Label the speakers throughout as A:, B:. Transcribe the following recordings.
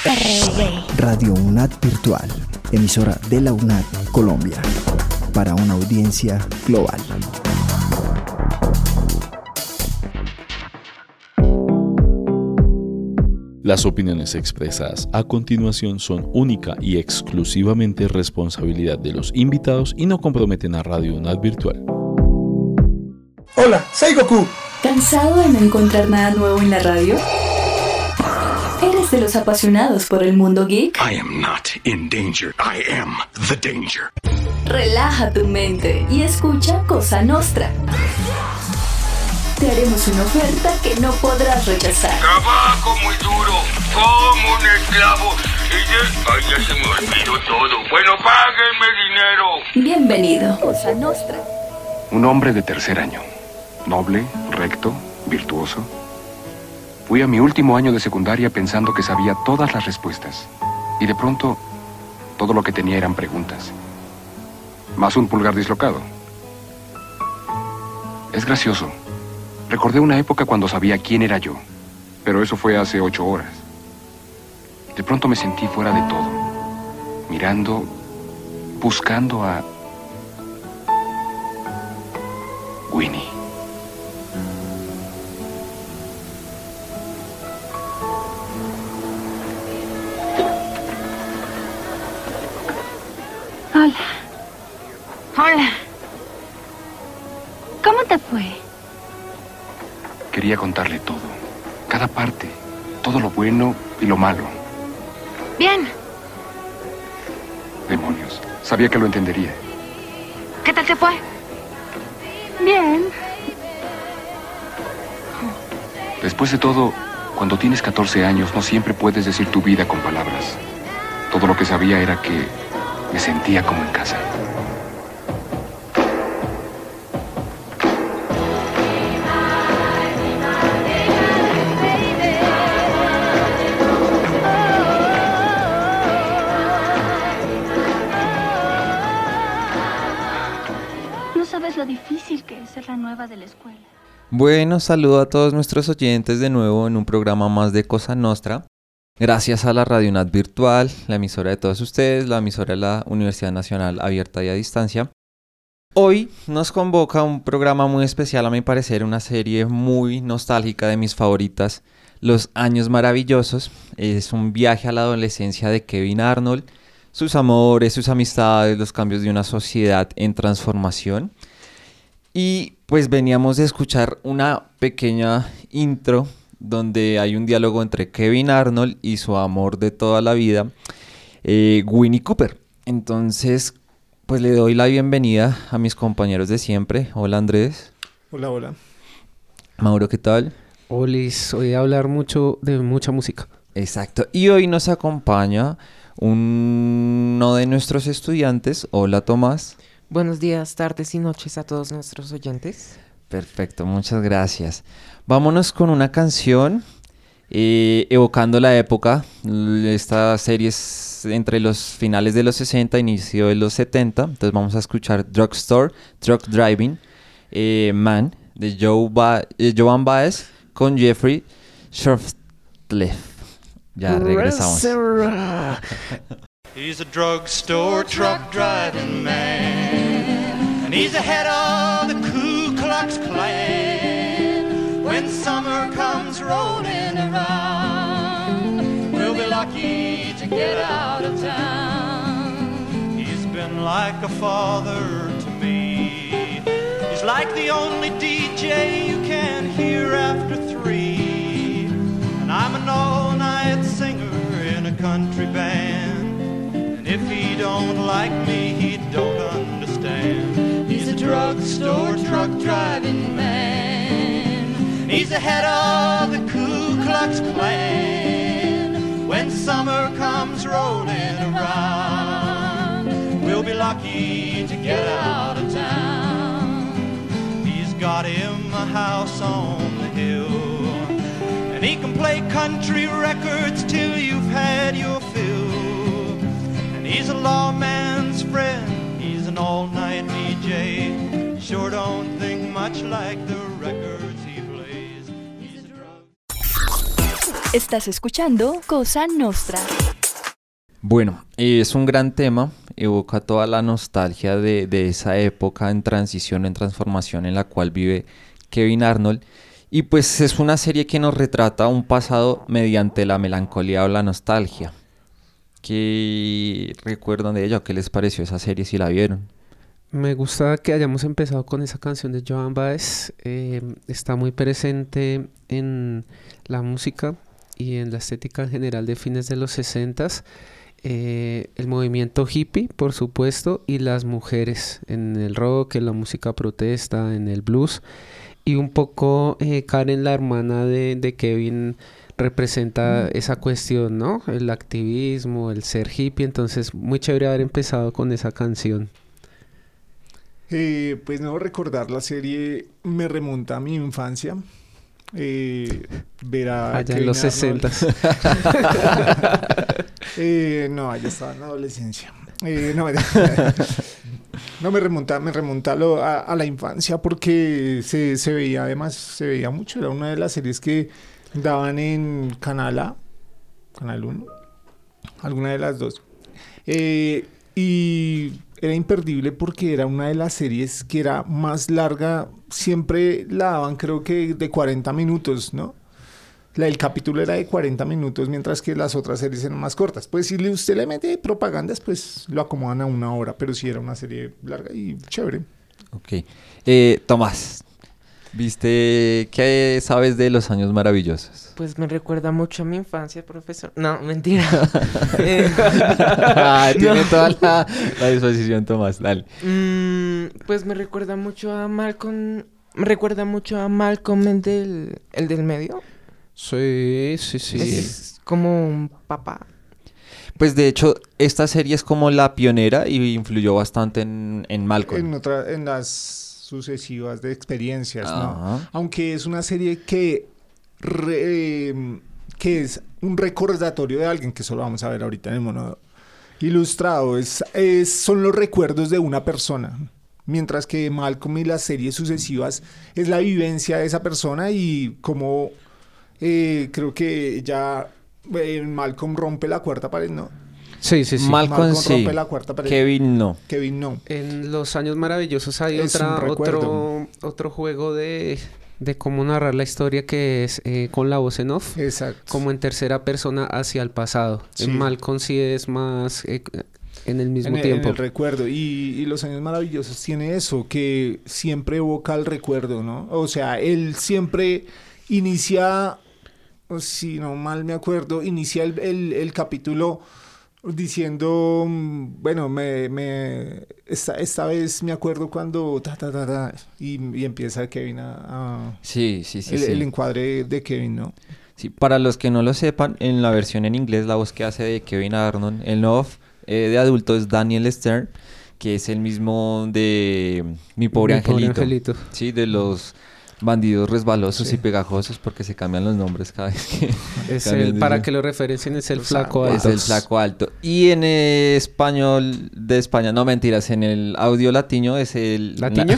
A: Radio UNAD Virtual, emisora de la UNAD Colombia, para una audiencia global.
B: Las opiniones expresadas a continuación son única y exclusivamente responsabilidad de los invitados y no comprometen a Radio UNAD Virtual.
C: Hola, soy Goku.
D: ¿Cansado de no encontrar nada nuevo en la radio? ¿Eres de los apasionados por el mundo geek?
E: I am not in danger. I am the danger.
D: Relaja tu mente y escucha Cosa Nostra. Te haremos una oferta que no podrás rechazar.
F: Trabajo muy duro, como un esclavo. Ay, ya se me olvidó todo. Bueno, páguenme dinero.
D: Bienvenido, Cosa Nostra.
E: Un hombre de tercer año. Noble, recto, virtuoso. Fui a mi último año de secundaria pensando que sabía todas las respuestas. Y de pronto, todo lo que tenía eran preguntas. Más un pulgar dislocado. Es gracioso. Recordé una época cuando sabía quién era yo. Pero eso fue hace 8 horas. De pronto me sentí fuera de todo. Mirando, buscando a Winnie.
G: Hola. Hola. ¿Cómo te fue?
E: Quería contarle todo. Cada parte. Todo lo bueno y lo malo.
G: Bien.
E: Demonios. Sabía que lo entendería.
G: ¿Qué tal te fue? Bien.
E: Después de todo, cuando tienes 14 años, no siempre puedes decir tu vida con palabras. Todo lo que sabía era que me sentía como en casa.
G: No sabes lo difícil que es ser la nueva de la escuela.
H: Bueno, saludo a todos nuestros oyentes de nuevo en un programa más de Cosa Nostra. Gracias a la Radio UNAD Virtual, la emisora de todos ustedes, la emisora de la Universidad Nacional Abierta y a Distancia. Hoy nos convoca un programa muy especial, a mi parecer, una serie muy nostálgica de mis favoritas, Los Años Maravillosos. Es un viaje a la adolescencia de Kevin Arnold, sus amores, sus amistades, los cambios de una sociedad en transformación. Y pues veníamos de escuchar una pequeña intro donde hay un diálogo entre Kevin Arnold y su amor de toda la vida, Winnie Cooper. Entonces, pues le doy la bienvenida a mis compañeros de siempre. Hola, Andrés.
C: Hola, hola.
H: Mauro, ¿qué tal?
I: Olis, hoy a hablar mucho de mucha música.
H: Exacto. Y hoy nos acompaña uno de nuestros estudiantes. Hola, Tomás.
J: Buenos días, tardes y noches a todos nuestros oyentes.
H: Perfecto, muchas gracias. Vámonos con una canción evocando la época. Esta serie es entre los finales de los 60 inicio de los 70. Entonces vamos a escuchar Drugstore, Truck Driving, Man, de Joan Baez con Jeffrey Shortleff. Ya regresamos.
K: He's a drugstore truck driving man, and he's the head of the Ku Klux Klan. When summer comes rolling around, we'll be lucky to get out of town. He's been like a father to me. He's like the only DJ you can hear after 3. And I'm an all-night singer in a country band. If he don't like me, he don't understand. He's a drugstore truck driving man. He's the head of the Ku Klux Klan. When summer comes rolling around, we'll be lucky to get out of town. He's got him a house on the hill, and he can play country records till you've had your fill. He's a lawman's friend, he's an all-night DJ. Sure don't think much like the records he plays. He's a drug.
D: Estás escuchando Cosa Nostra.
H: Bueno, es un gran tema, evoca toda la nostalgia de esa época en transición, en transformación en la cual vive Kevin Arnold. Y pues es una serie que nos retrata un pasado mediante la melancolía o la nostalgia. ¿Qué recuerdan de ella o qué les pareció esa serie si la vieron?
I: Me gusta que hayamos empezado con esa canción de Joan Baez. Está muy presente en la música y en la estética en general de fines de los 60s. El movimiento hippie, por supuesto, y las mujeres en el rock, en la música protesta, en el blues. Y un poco Karen, la hermana de Kevin, representa esa cuestión, ¿no? El activismo, el ser hippie. Entonces, muy chévere haber empezado con esa canción.
C: Pues no, recordar la serie me remonta a mi infancia. Ver a
I: allá
C: Kevin
I: en los
C: Arnold.
I: 60s.
C: No, ya estaba en la adolescencia. No, me remonta a la infancia porque se veía, además, se veía mucho. Era una de las series que daban en Canal A, Canal 1, alguna de las dos. Y era imperdible porque era una de las series que era más larga. Siempre la daban, creo que de 40 minutos, ¿no? El capítulo era de 40 minutos, mientras que las otras series eran más cortas. Pues si usted le mete propagandas, pues lo acomodan a 1 hora, pero sí era una serie larga y chévere.
H: Ok. Tomás, ¿viste qué sabes de Los Años Maravillosos?
J: Pues me recuerda mucho a mi infancia, profesor. No, mentira.
H: Tiene toda la disposición, Tomás, dale.
J: Pues me recuerda mucho a Malcolm. Me recuerda mucho a Malcolm, el del medio.
I: Sí.
J: Es como un papá.
H: Pues de hecho, esta serie es como la pionera y influyó bastante en Malcolm.
C: En las sucesivas de experiencias, ¿no?
H: Ajá.
C: Aunque es una serie que es un recordatorio de alguien, que solo vamos a ver ahorita en el mono ilustrado. Son los recuerdos de una persona. Mientras que Malcolm y las series sucesivas es la vivencia de esa persona y como... creo que ya Malcolm rompe la cuarta pared, ¿no?
I: Sí.
H: Malcolm sí.
C: rompe la cuarta pared.
H: Kevin no.
I: En Los Años Maravillosos hay
C: Es un recuerdo.
I: otro juego de cómo narrar la historia que es con la voz en off.
C: Exacto.
I: Como en tercera persona hacia el pasado.
C: Sí.
I: En Malcolm sí es más en el mismo
C: En
I: tiempo.
C: el recuerdo. Y Los Años Maravillosos tiene eso, que siempre evoca el recuerdo, ¿no? O sea, él siempre inicia... Si no mal me acuerdo, inicia el capítulo diciendo, bueno, esta vez me acuerdo cuando y empieza Kevin
H: Sí.
C: El encuadre de Kevin, ¿no?
H: Sí, para los que no lo sepan, en la versión en inglés, la voz que hace de Kevin Arnold, el off de adulto es Daniel Stern, que es el mismo de Mi Pobre Angelito. Sí, de los bandidos resbalosos y pegajosos, porque se cambian los nombres cada vez que...
I: Para que lo referencien, es el flaco alto.
H: Es el flaco alto. Y en español de España, no mentiras, en el audio latino es el...
I: ¿Latiño?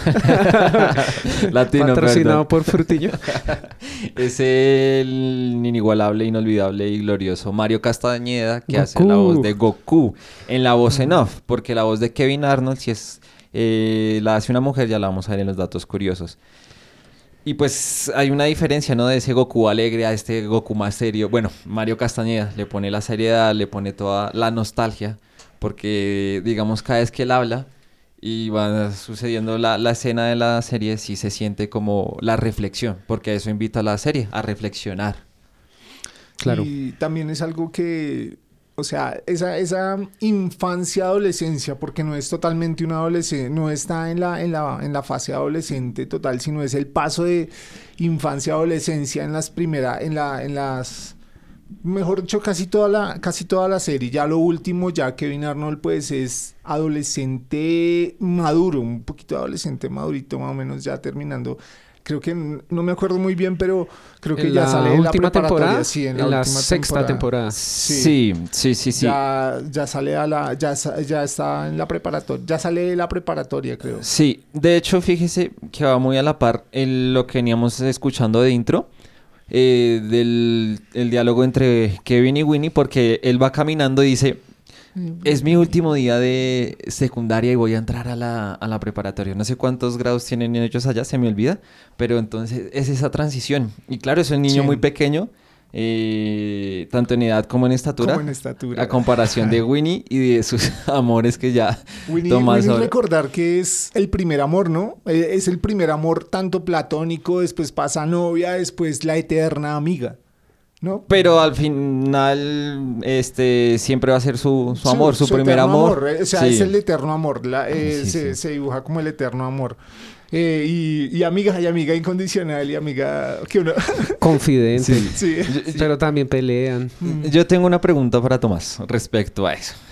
H: Latino,
I: patrocinado por Frutiño.
H: Es el inigualable, inolvidable y glorioso Mario Castañeda, que hace la voz de Goku en la voz en off, porque la voz de Kevin Arnold, si es la hace una mujer, ya la vamos a ver en los datos curiosos. Y pues hay una diferencia, ¿no? De ese Goku alegre a este Goku más serio. Bueno, Mario Castañeda le pone la seriedad, le pone toda la nostalgia, porque digamos cada vez que él habla y va sucediendo la escena de la serie, sí se siente como la reflexión, porque a eso invita a la serie, a reflexionar.
I: Claro.
C: Y también es algo que... O sea, esa infancia, adolescencia, porque no es totalmente una adolescencia, no está en la fase adolescente total, sino es el paso de infancia a adolescencia mejor dicho, casi toda la serie. Ya lo último, ya Kevin Arnold pues es adolescente maduro, un poquito adolescente madurito más o menos, ya terminando. Creo que no me acuerdo muy bien, pero creo que ya sale en la preparatoria. Sí, en la
I: sexta temporada.
H: Sí.
C: Ya sale ya está en la preparatoria. Ya sale de la preparatoria, creo.
H: Sí, de hecho, fíjese que va muy a la par en lo que veníamos escuchando de intro. del el diálogo entre Kevin y Winnie, porque él va caminando y dice, es mi último día de secundaria y voy a entrar a la preparatoria. No sé cuántos grados tienen ellos allá, se me olvida, pero entonces es esa transición. Y claro, es un niño muy pequeño, tanto en edad como en estatura. A comparación de Winnie y de sus amores que ya
C: Winnie recordar que es el primer amor, ¿no? Es el primer amor tanto platónico, después pasa novia, después la eterna amiga, ¿no?
H: Pero al final siempre va a ser su amor, su primer amor.
C: O sea, es el eterno amor. Se dibuja como el eterno amor. Y amiga incondicional y amiga que uno...
I: Confidente.
C: Sí.
I: Pero también pelean.
H: Yo tengo una pregunta para Tomás respecto a eso.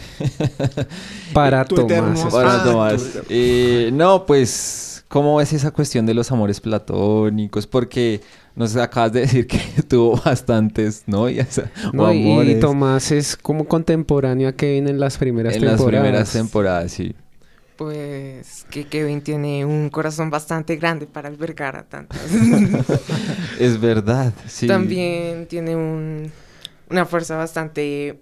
I: Para Tomás.
H: No, pues, ¿cómo es esa cuestión de los amores platónicos? Porque nos acabas de decir que tuvo bastantes novias o amores.
I: Y Tomás es como contemporáneo a Kevin en las primeras temporadas.
H: En las primeras temporadas, sí.
J: Pues que Kevin tiene un corazón bastante grande para albergar a tantas.
H: Es verdad, sí.
J: También tiene una fuerza bastante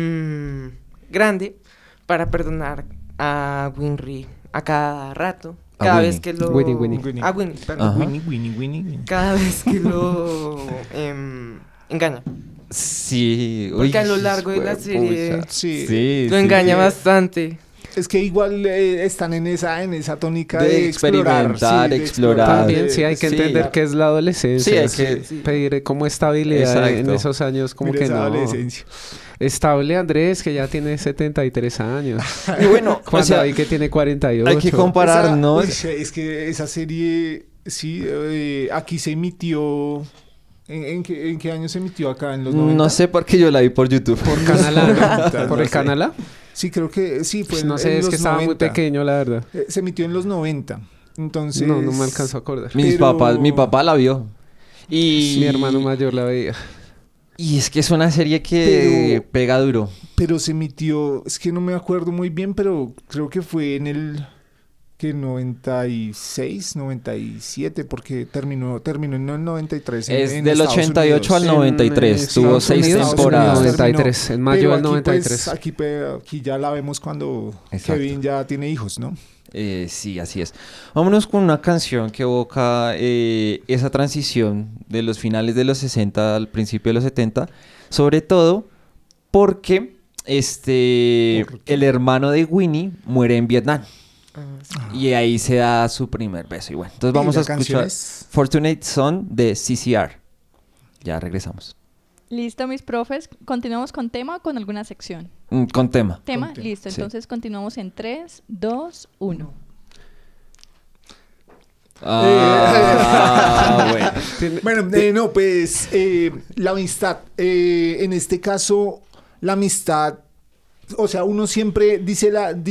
J: grande para perdonar a Winry a cada rato. Cada vez que lo...
I: Winnie.
J: A Winnie, perdón.
C: Winnie.
J: Cada vez que lo engaña.
H: Sí.
J: Porque a lo largo de la serie
C: sí,
J: lo engaña bastante.
C: Es que igual están en esa tónica
H: de experimentar, explorar.
I: También sí hay que entender que es la adolescencia.
H: Sí, hay que
I: pedir como estabilidad en esos años, como que no.
C: Adolescencia.
I: Estable Andrés, que ya tiene 73 años.
H: Y bueno,
I: Juan David, que tiene 48.
H: Hay que comparar, ¿no?
C: Es que esa serie, sí, aquí se emitió... ¿En qué año se emitió acá? ¿En los 90?
H: No sé por qué yo la vi por YouTube.
I: ¿Por Canal A? ¿Por el Canal A?
C: Sí, creo que sí.
I: Pues no sé, es que estaba muy pequeño, la verdad.
C: Se emitió en los 90. Entonces...
I: No me alcanzó a acordar.
H: Mi papá la vio. Y
I: mi hermano mayor la veía.
H: Y es que es una serie que pega duro.
C: Pero se emitió... Es que no me acuerdo muy bien, pero creo que fue en el... que 96, 97, porque terminó en el 93.
H: Es del 88 al 93, tuvo 6 temporadas.
I: 93, en mayo del 93.
C: Pues, aquí ya la vemos cuando Kevin ya tiene hijos, ¿no?
H: Sí, así es. Vámonos con una canción que evoca esa transición de los finales de los 60 al principio de los 70, sobre todo porque el hermano de Winnie muere en Vietnam. Y ahí se da su primer beso. Y bueno, entonces vamos a escuchar Fortunate Son de CCR. Ya regresamos.
L: Listo, mis profes. ¿Continuamos con tema o con alguna sección?
H: Con tema.
L: ¿Tema? Listo. Sí. Entonces continuamos en 3, 2, 1.
C: Bueno, pues la amistad. En este caso, la amistad... O sea, uno siempre dice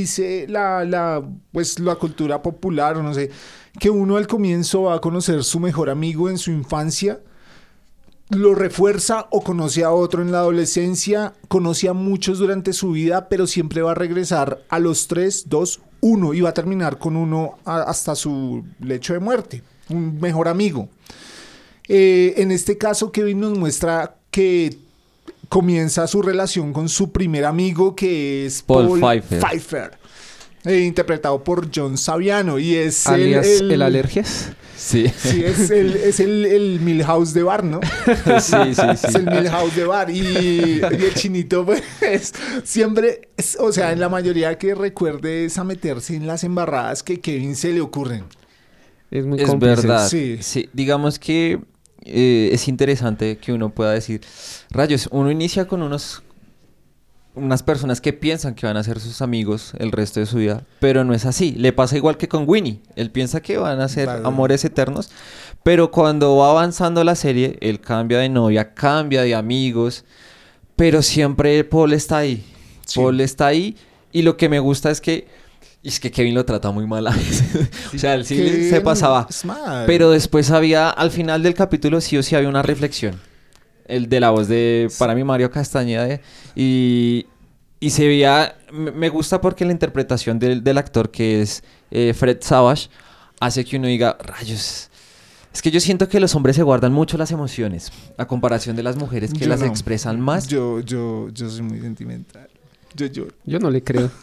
C: pues la cultura popular, o no sé, que uno al comienzo va a conocer su mejor amigo en su infancia, lo refuerza o conoce a otro en la adolescencia, conoce a muchos durante su vida, pero siempre va a regresar a los 3, 2, 1 y va a terminar con uno hasta su lecho de muerte, un mejor amigo. En este caso, Kevin nos muestra que comienza su relación con su primer amigo, que es Paul Pfeiffer, interpretado por John Saviano, y es
I: el Alergias.
H: Sí.
C: Sí, es el Milhouse de bar, ¿no?
H: Sí.
C: Es el Milhouse de bar. Y el chinito, pues, siempre, o sea, en la mayoría que recuerde es a meterse en las embarradas que Kevin se le ocurren.
I: Es muy
H: cómplice. Verdad.
C: Sí.
H: Digamos que es interesante que uno pueda decir, rayos, uno inicia con unas personas que piensan que van a ser sus amigos el resto de su vida, pero no es así. Le pasa igual que con Winnie. Él piensa que van a ser amores eternos, pero cuando va avanzando la serie, él cambia de novia, cambia de amigos, pero siempre Paul está ahí. Sí. Paul está ahí, y lo que me gusta es que Kevin lo trata muy mal a veces. O sea, él sí se pasaba. Pero después al final del capítulo sí o sí había una reflexión. El de la voz de, para mí, Mario Castañeda. Y se veía... Me gusta porque la interpretación del actor, que es Fred Savage, hace que uno diga, rayos, Es que yo siento que los hombres se guardan mucho las emociones, a comparación de las mujeres que
C: Yo
H: las
C: no.
H: expresan más.
C: Yo soy muy sentimental. Yo lloro.
I: Yo no le creo.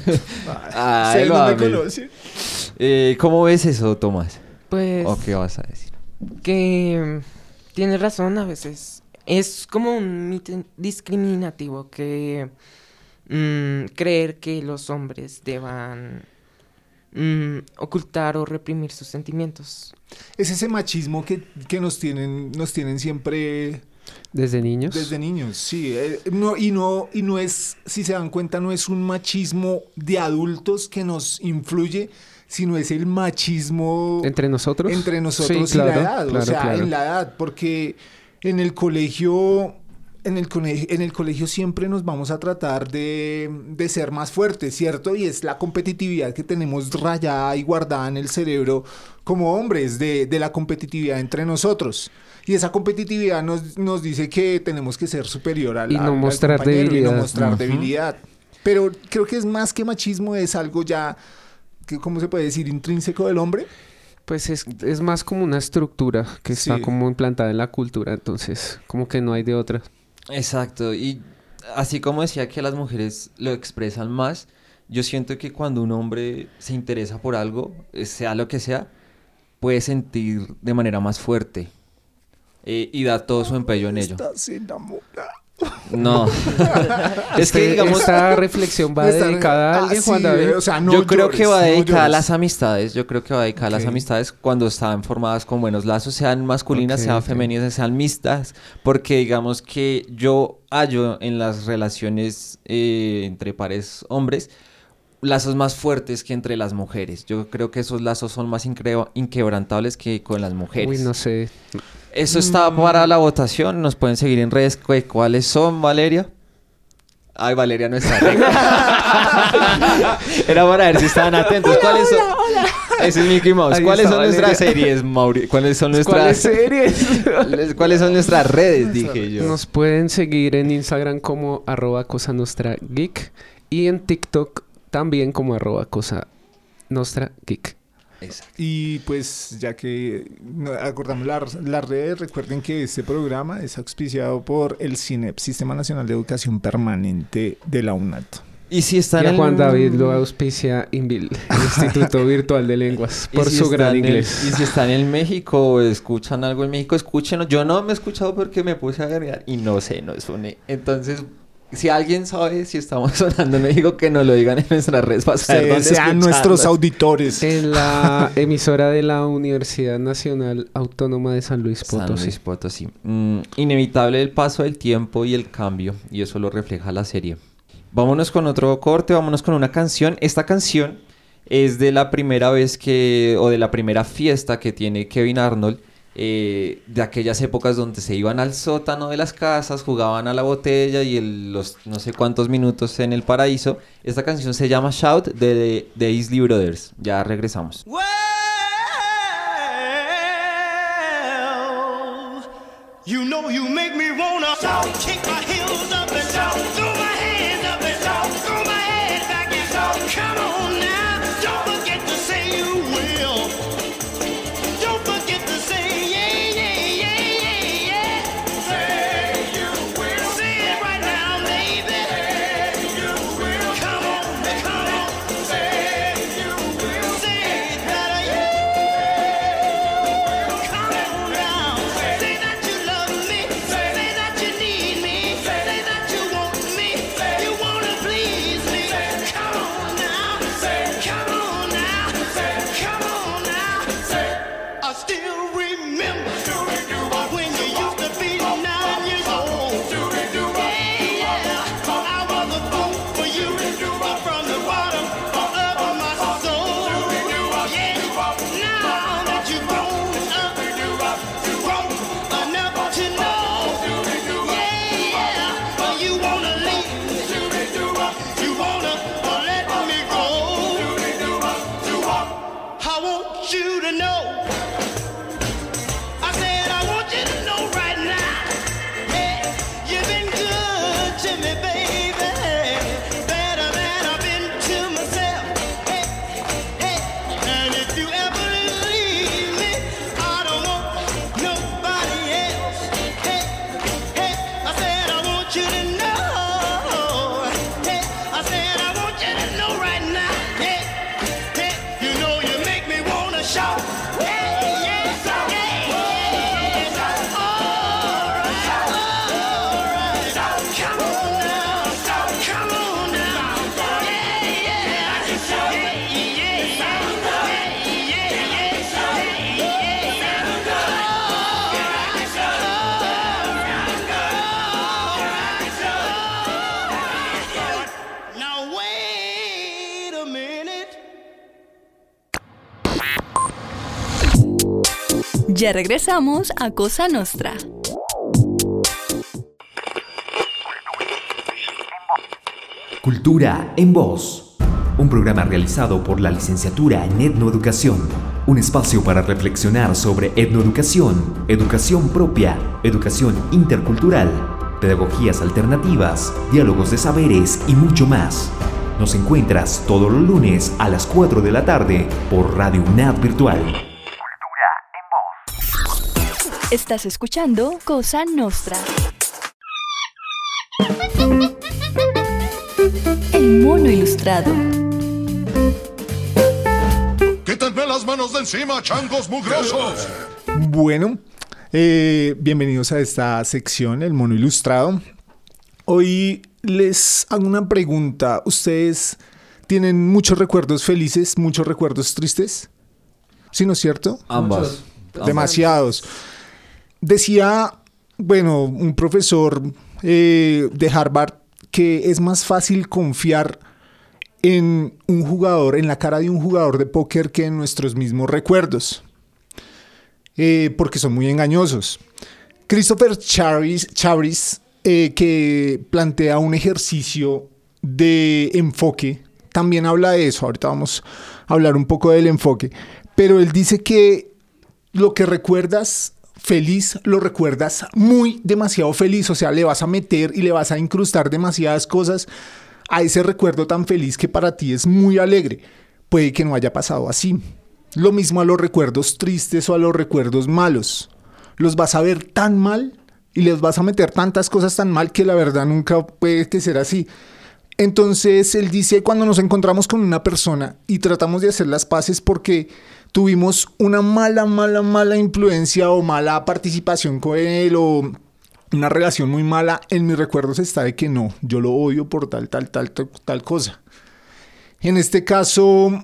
H: Ay,
C: Ustedes no me
H: mami.
C: conocen.
H: ¿Cómo ves eso, Tomás?
J: Pues...
H: ¿O qué vas a decir?
J: Que tienes razón a veces. Es como un mito discriminativo que creer que los hombres deban ocultar o reprimir sus sentimientos.
C: Es ese machismo que nos tienen siempre
I: ¿Desde niños?
C: desde niños, sí. No es, si se dan cuenta, no es un machismo de adultos que nos influye, sino es el machismo
I: ¿Entre nosotros?
C: entre nosotros
I: Sí,
C: y la
I: claro,
C: edad.
I: claro,
C: o sea,
I: claro.
C: en la edad, porque en el colegio... En el colegio siempre nos vamos a tratar de ser más fuertes, ¿cierto? Y es la competitividad que tenemos rayada y guardada en el cerebro como hombres, de la competitividad entre nosotros. Y esa competitividad nos dice que tenemos que ser superior al,
I: Y no
C: al
I: mostrar
C: compañero
I: debilidad.
C: y no mostrar
H: Ujú.
C: debilidad. Pero creo que es más que machismo, es algo ya, que, ¿cómo se puede decir? Intrínseco del hombre.
I: Pues es más como una estructura que está
C: Sí.
I: como implantada en la cultura, entonces como que no hay de otra.
H: Exacto, y así como decía que las mujeres lo expresan más, yo siento que cuando un hombre se interesa por algo, sea lo que sea, puede sentir de manera más fuerte y da todo su empeño en ello.
C: Estás enamorado.
H: No, es que digamos...
I: Esta reflexión va
C: Esta-
I: dedicada a alguien,
C: sí,
I: Juan David.
C: o sea, no
H: yo creo que
C: llores,
H: va
C: no
H: dedicada a
C: llores.
H: las amistades. Yo creo que va dedicada a las
C: Ok.
H: amistades cuando están formadas con buenos lazos, sean masculinas,
I: Ok,
H: sean
I: ok.
H: femeninas, sean mixtas. Porque digamos que yo hallo en las relaciones entre pares hombres lazos más fuertes que entre las mujeres. Yo creo que esos lazos son más inquebrantables que con las mujeres.
I: Uy, no sé.
H: Eso está para la votación. Nos pueden seguir en redes. ¿Cuáles son, Valeria? Ay, Valeria no está. Era para ver si estaban atentos. ¿Cuáles son? Ese es Mickey Mouse.
I: Ahí
H: ¿Cuáles
I: está
H: son nuestras
I: Valeria.
H: series, Mauri? ¿Cuáles son
I: ¿Cuáles
H: nuestras
I: series?
H: ¿Cuáles son nuestras redes? Dije yo.
I: Nos pueden seguir en Instagram como @CosaNostraGeek y en TikTok también como @CosaNostraGeek.
H: Exacto.
C: Y pues ya que acordamos las redes, recuerden que este programa es auspiciado por el CINEP, Sistema Nacional de Educación Permanente de la UNAT.
H: Y si están
I: Y a
H: en
I: Juan David lo auspicia INVIL, el Instituto Virtual de Lenguas,
H: y
I: por
H: si
I: su
H: están
I: gran
H: en-
I: inglés.
H: y si están en México o escuchan algo en México, escúchenlo. Yo no me he escuchado porque me puse a agregar y no sé, no soné. Entonces, si alguien sabe si estamos sonando en México, que nos lo digan en nuestras redes para saber dónde
C: Sean nuestros
H: escucharnos.
C: auditores.
I: En la emisora de la Universidad Nacional Autónoma de San Luis
H: San
I: Potosí.
H: Luis Potosí. Inevitable el paso del tiempo y el cambio, y eso lo refleja la serie. Vámonos con otro corte, vámonos con una canción. Esta canción es de la primera vez o de la primera fiesta que tiene Kevin Arnold, de aquellas épocas donde se iban al sótano de las casas, jugaban a la botella y los no sé cuántos minutos en el paraíso. Esta canción se llama Shout de Isley Brothers. Ya regresamos.
K: Well, you know you make me wanna kick my heels up and throw my hands up and throw my head back and come on now. Don't forget to say you will. Don't forget to say yeah, yeah, yeah, yeah, yeah. Say you will. Say it right now, baby. Say you will. Come on, come on. Say you will. Say it better, yeah. Come on now. Say that you love me. Say that you need me. Say that you want me. You wanna please me. Come on now. Come on now. Come on now. I still remember when you used to be 9 years old. Yeah, I was a fool for you from the bottom of my soul. Yeah, now that you've grown up, grown enough to know. Yeah, you wanna leave, you wanna let me go. I want you to know. I said I want you to know right now. Hey, you've been good to me, baby. Better than I've been to myself. Hey, hey, and if you ever leave me, I don't want
D: Ya regresamos a Cosa Nostra.
M: Cultura en Voz, un programa realizado por la licenciatura en Etnoeducación, un espacio para reflexionar sobre etnoeducación, educación propia, educación intercultural, pedagogías alternativas, diálogos de saberes y mucho más. Nos encuentras todos los lunes a las 4 de la tarde por Radio UNAD Virtual.
D: Estás escuchando Cosa Nostra. El mono ilustrado.
N: ¡Quítenme las manos de encima, changos mugrosos!
C: Bueno, bienvenidos a esta sección, El mono ilustrado. Hoy les hago una pregunta. ¿Ustedes tienen muchos recuerdos felices, muchos recuerdos tristes? ¿Sí, no es cierto?
H: Ambas.
C: Demasiados. Decía, bueno, un profesor de Harvard que es más fácil confiar en un jugador, en la cara de un jugador de póker que en nuestros mismos recuerdos, porque son muy engañosos. Christopher Chavis, que plantea un ejercicio de enfoque, también habla de eso. Ahorita vamos a hablar un poco del enfoque, pero él dice que lo que recuerdas feliz, lo recuerdas demasiado feliz, o sea, le vas a meter y le vas a incrustar demasiadas cosas a ese recuerdo tan feliz que para ti es muy alegre. Puede que no haya pasado así. Lo mismo a los recuerdos tristes o a los recuerdos malos. Los vas a ver tan mal y les vas a meter tantas cosas tan mal que la verdad nunca puede que ser así. Entonces él dice, cuando nos encontramos con una persona y tratamos de hacer las paces porque tuvimos una mala influencia o mala participación con él o una relación muy mala, en mis recuerdos está de que no, yo lo odio por tal cosa. En este caso,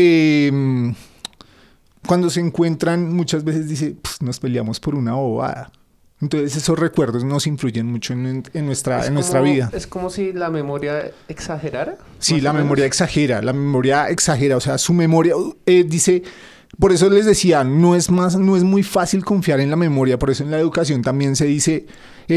C: cuando se encuentran, muchas veces dice, nos peleamos por una bobada. Entonces esos recuerdos nos influyen mucho en nuestra vida.
I: Es como si la memoria exagerara.
C: Sí, la memoria exagera, o sea, su memoria dice, por eso les decía, no es muy fácil confiar en la memoria, por eso en la educación también se dice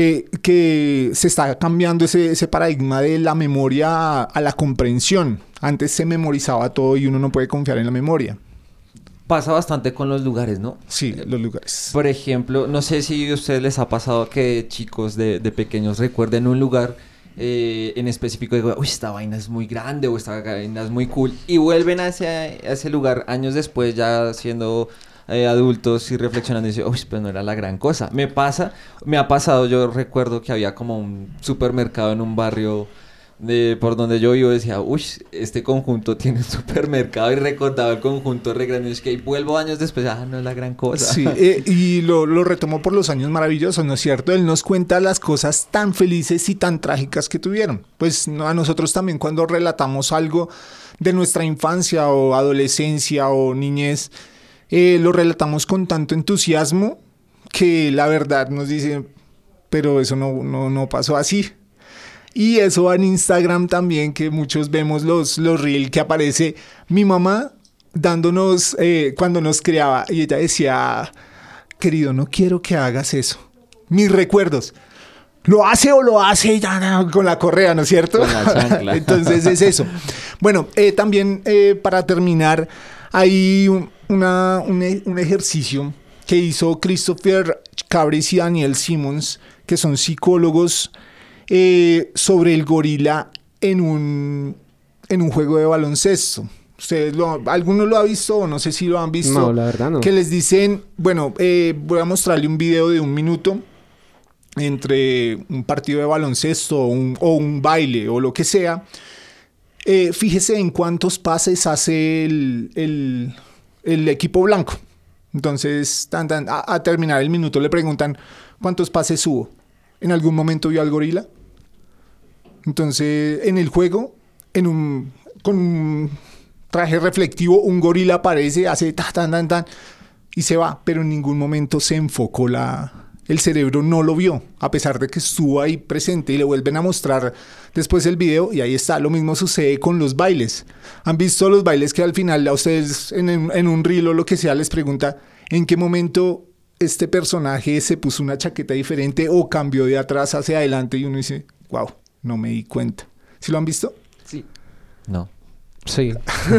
C: que se está cambiando ese paradigma de la memoria a la comprensión. Antes se memorizaba todo y uno no puede confiar en la memoria.
H: Pasa bastante con los lugares, ¿no?
C: Sí, los lugares.
H: Por ejemplo, no sé si a ustedes les ha pasado que chicos de pequeños recuerden un lugar en específico y digo, uy, esta vaina es muy grande o esta vaina es muy cool, y vuelven a ese lugar años después ya siendo adultos y reflexionando y dicen, uy, pues no era la gran cosa. Me ha pasado, yo recuerdo que había como un supermercado en un barrio por donde yo vivo, decía, uy, este conjunto tiene un supermercado, y recordaba el conjunto re grande, es que vuelvo años después, no es la gran cosa.
C: Sí, y lo retomó por los años maravillosos, ¿no es cierto? Él nos cuenta las cosas tan felices y tan trágicas que tuvieron. Pues a nosotros también, cuando relatamos algo de nuestra infancia o adolescencia o niñez, lo relatamos con tanto entusiasmo que la verdad nos dice, pero eso no pasó así. Y eso va en Instagram también, que muchos vemos los reels que aparece mi mamá dándonos, cuando nos criaba, y ella decía, querido, no quiero que hagas eso. Mis recuerdos. ¿Lo hace o lo hace ya con la correa, no es cierto?
H: Con la chancla.
C: Entonces es eso. Bueno, también para terminar, hay un ejercicio que hizo Christopher Chavis y Daniel Simmons, que son psicólogos, sobre el gorila en un juego de baloncesto. ¿Alguno lo ha visto o no sé si lo han visto?
I: No, la verdad no.
C: Que les dicen, bueno, voy a mostrarle un video de 1 minuto entre un partido de baloncesto o un baile o lo que sea. Fíjese en cuántos pases hace el equipo blanco. Entonces, a terminar el minuto le preguntan, ¿cuántos pases hubo? ¿En algún momento vio al gorila? Entonces, en el juego, con un traje reflectivo, un gorila aparece, hace tan, y se va, pero en ningún momento se enfocó el cerebro no lo vio, a pesar de que estuvo ahí presente, y le vuelven a mostrar después el video, y ahí está. Lo mismo sucede con los bailes. ¿Han visto los bailes que al final a ustedes en un reel o lo que sea les pregunta en qué momento este personaje se puso una chaqueta diferente o cambió de atrás hacia adelante y uno dice, wow, no me di cuenta. ¿Sí lo han visto?
J: Sí.
H: No.
I: Sí.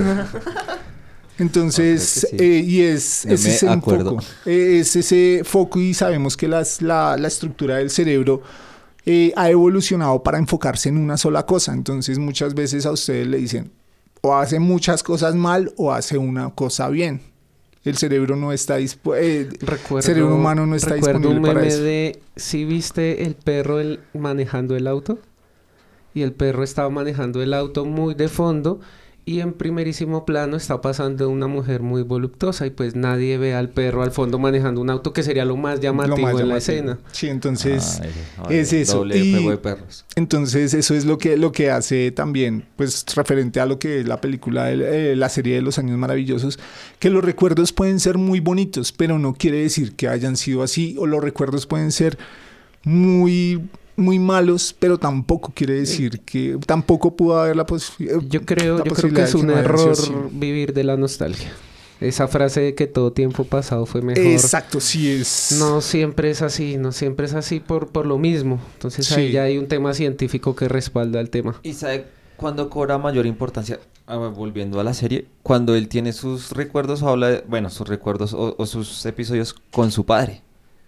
C: Entonces, y es ese
H: acuerdo.
C: foco. Es ese foco y sabemos que la estructura del cerebro ha evolucionado para enfocarse en una sola cosa. Entonces, muchas veces a ustedes le dicen, o hace muchas cosas mal o hace una cosa bien. El cerebro no está el cerebro humano no está disponible
I: un meme
C: para eso.
I: de, ¿sí viste el perro manejando el auto? Y el perro estaba manejando el auto muy de fondo y en primerísimo plano está pasando una mujer muy voluptuosa y pues nadie ve al perro al fondo manejando un auto, que sería lo más llamativo en la escena.
C: Sí, entonces es eso.
H: Doble
C: Y
H: juego de perros.
C: entonces eso es lo que hace también, pues referente a lo que es la película, la serie de los años maravillosos, que los recuerdos pueden ser muy bonitos, pero no quiere decir que hayan sido así, o los recuerdos pueden ser muy malos, pero tampoco quiere decir que tampoco pudo haber la posibilidad.
I: Yo creo que es un error vivir de la nostalgia. Esa frase de que todo tiempo pasado fue mejor.
C: Exacto, sí es.
I: No siempre es así, por lo mismo. Entonces
C: Sí.
I: ahí ya hay un tema científico que respalda el tema.
H: ¿Y sabe cuándo cobra mayor importancia? Volviendo a la serie, cuando él tiene sus recuerdos, sus recuerdos o sus episodios con su padre.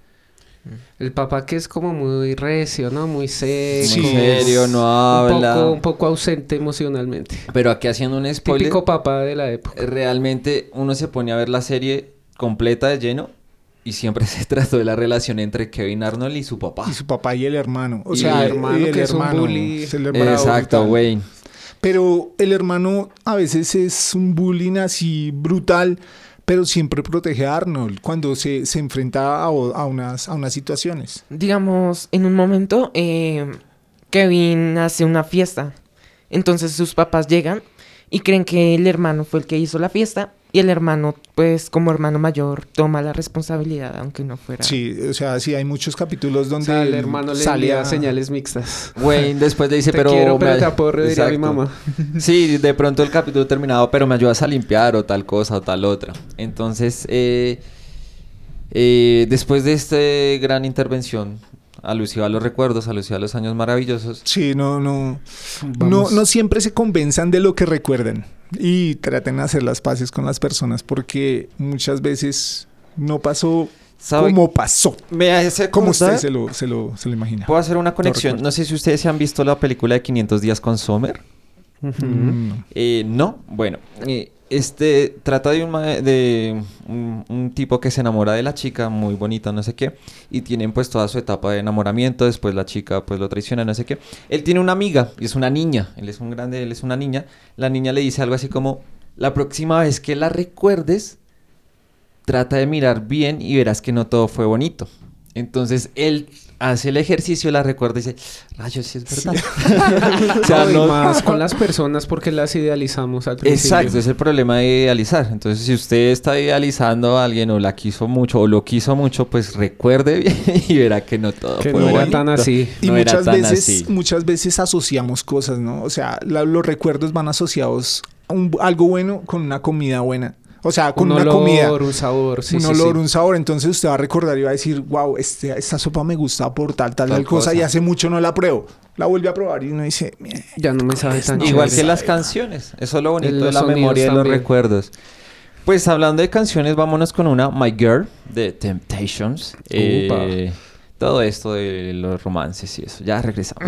I: El papá que es como muy recio, ¿no? Muy seco.
H: Muy serio, no habla.
I: Un poco ausente emocionalmente.
H: Pero aquí haciendo un spoiler.
I: Típico papá de la época.
H: Realmente uno se pone a ver la serie completa de lleno y siempre se trató de la relación entre Kevin Arnold y su papá.
C: Y su papá y el hermano. O
I: Y
C: sea,
I: el hermano que es un bully.
C: es el hermano
H: Exacto,
C: brutal.
H: Wayne.
C: Pero el hermano a veces es un bullying así brutal, pero siempre protege a Arnold cuando se enfrenta a unas situaciones.
J: Digamos, en un momento, Kevin hace una fiesta. Entonces sus papás llegan y creen que el hermano fue el que hizo la fiesta. Y el hermano, pues, como hermano mayor, toma la responsabilidad, aunque no fuera...
C: Sí, o sea, sí hay muchos capítulos donde
I: O sea, el hermano le envía señales mixtas.
H: Wayne después le dice,
I: Te
H: pero...
I: quiero, pero te aporreo, diría mi
H: Exacto.
I: mamá.
H: Sí, de pronto el capítulo terminado, pero me ayudas a limpiar o tal cosa o tal otra. Entonces, después de esta gran intervención, alusiva a los recuerdos, alusiva a los años maravillosos.
C: Sí, no siempre se convenzan de lo que recuerdan y traten de hacer las paces con las personas porque muchas veces no pasó como pasó.
H: Me hace
C: como
H: acordar-
C: usted se lo imagina.
H: Puedo hacer una conexión.
C: recuerdo.
H: No sé si ustedes se han visto la película de 500 días con Summer. No, bueno, trata de un tipo que se enamora de la chica, muy bonita, no sé qué, y tienen pues toda su etapa de enamoramiento, después la chica pues lo traiciona, no sé qué. Él tiene una amiga, y es una niña, él es un grande, él es una niña. La niña le dice algo así como, la próxima vez que la recuerdes, trata de mirar bien y verás que no todo fue bonito. Entonces él hace el ejercicio, la recuerda y dice, rayos, sí es verdad.
I: O sea, más con las personas porque las idealizamos al principio.
H: Exacto, es el problema de idealizar. Entonces, si usted está idealizando a alguien o la quiso mucho o lo quiso mucho, pues recuerde bien y verá que no todo
I: que
H: fue
I: no era
H: bonito.
I: tan así.
C: Y
H: No era tan así.
C: muchas veces asociamos cosas, ¿no? O sea, los recuerdos van asociados a algo bueno con una comida buena. O sea, con
I: un
C: una
I: olor,
C: comida.
I: un sabor, sí,
C: un
I: sí,
C: olor,
I: sí.
C: un sabor. Entonces usted va a recordar y va a decir, wow, esta sopa me gusta por tal cosa. Y hace mucho no la pruebo. La vuelve a probar y uno dice,
I: ya no me sabe tan
H: Igual
I: chévere.
H: que las canciones. Eso es lo bonito
I: Los
H: de la
I: sonidos
H: memoria de los
I: también.
H: recuerdos. Pues hablando de canciones, vámonos con una My Girl de Temptations. Todo esto de los romances y eso. Ya regresamos.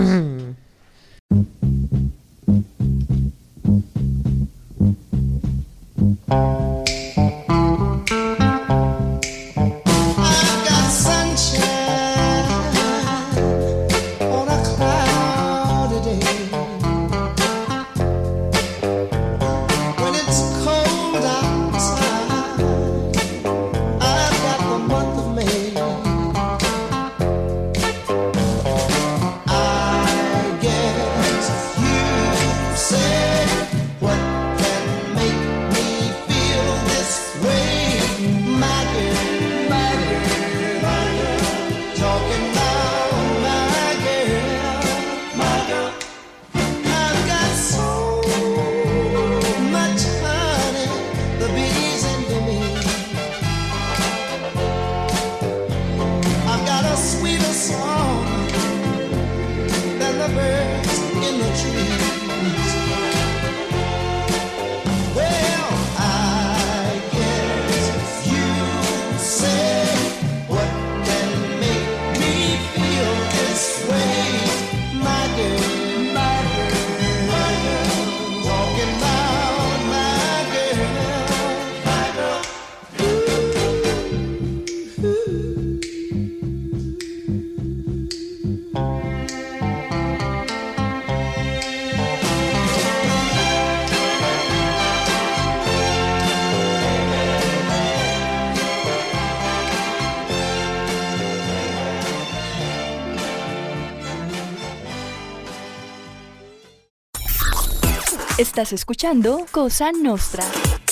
K: I've got sunshine on a cloudy day. When it's cold outside, I've got the month of May. I guess cheese. Well, I guess you say what can make me feel this way, my girl, my girl, my girl, talking about my girl, my girl.
D: Estás escuchando Cosa Nostra.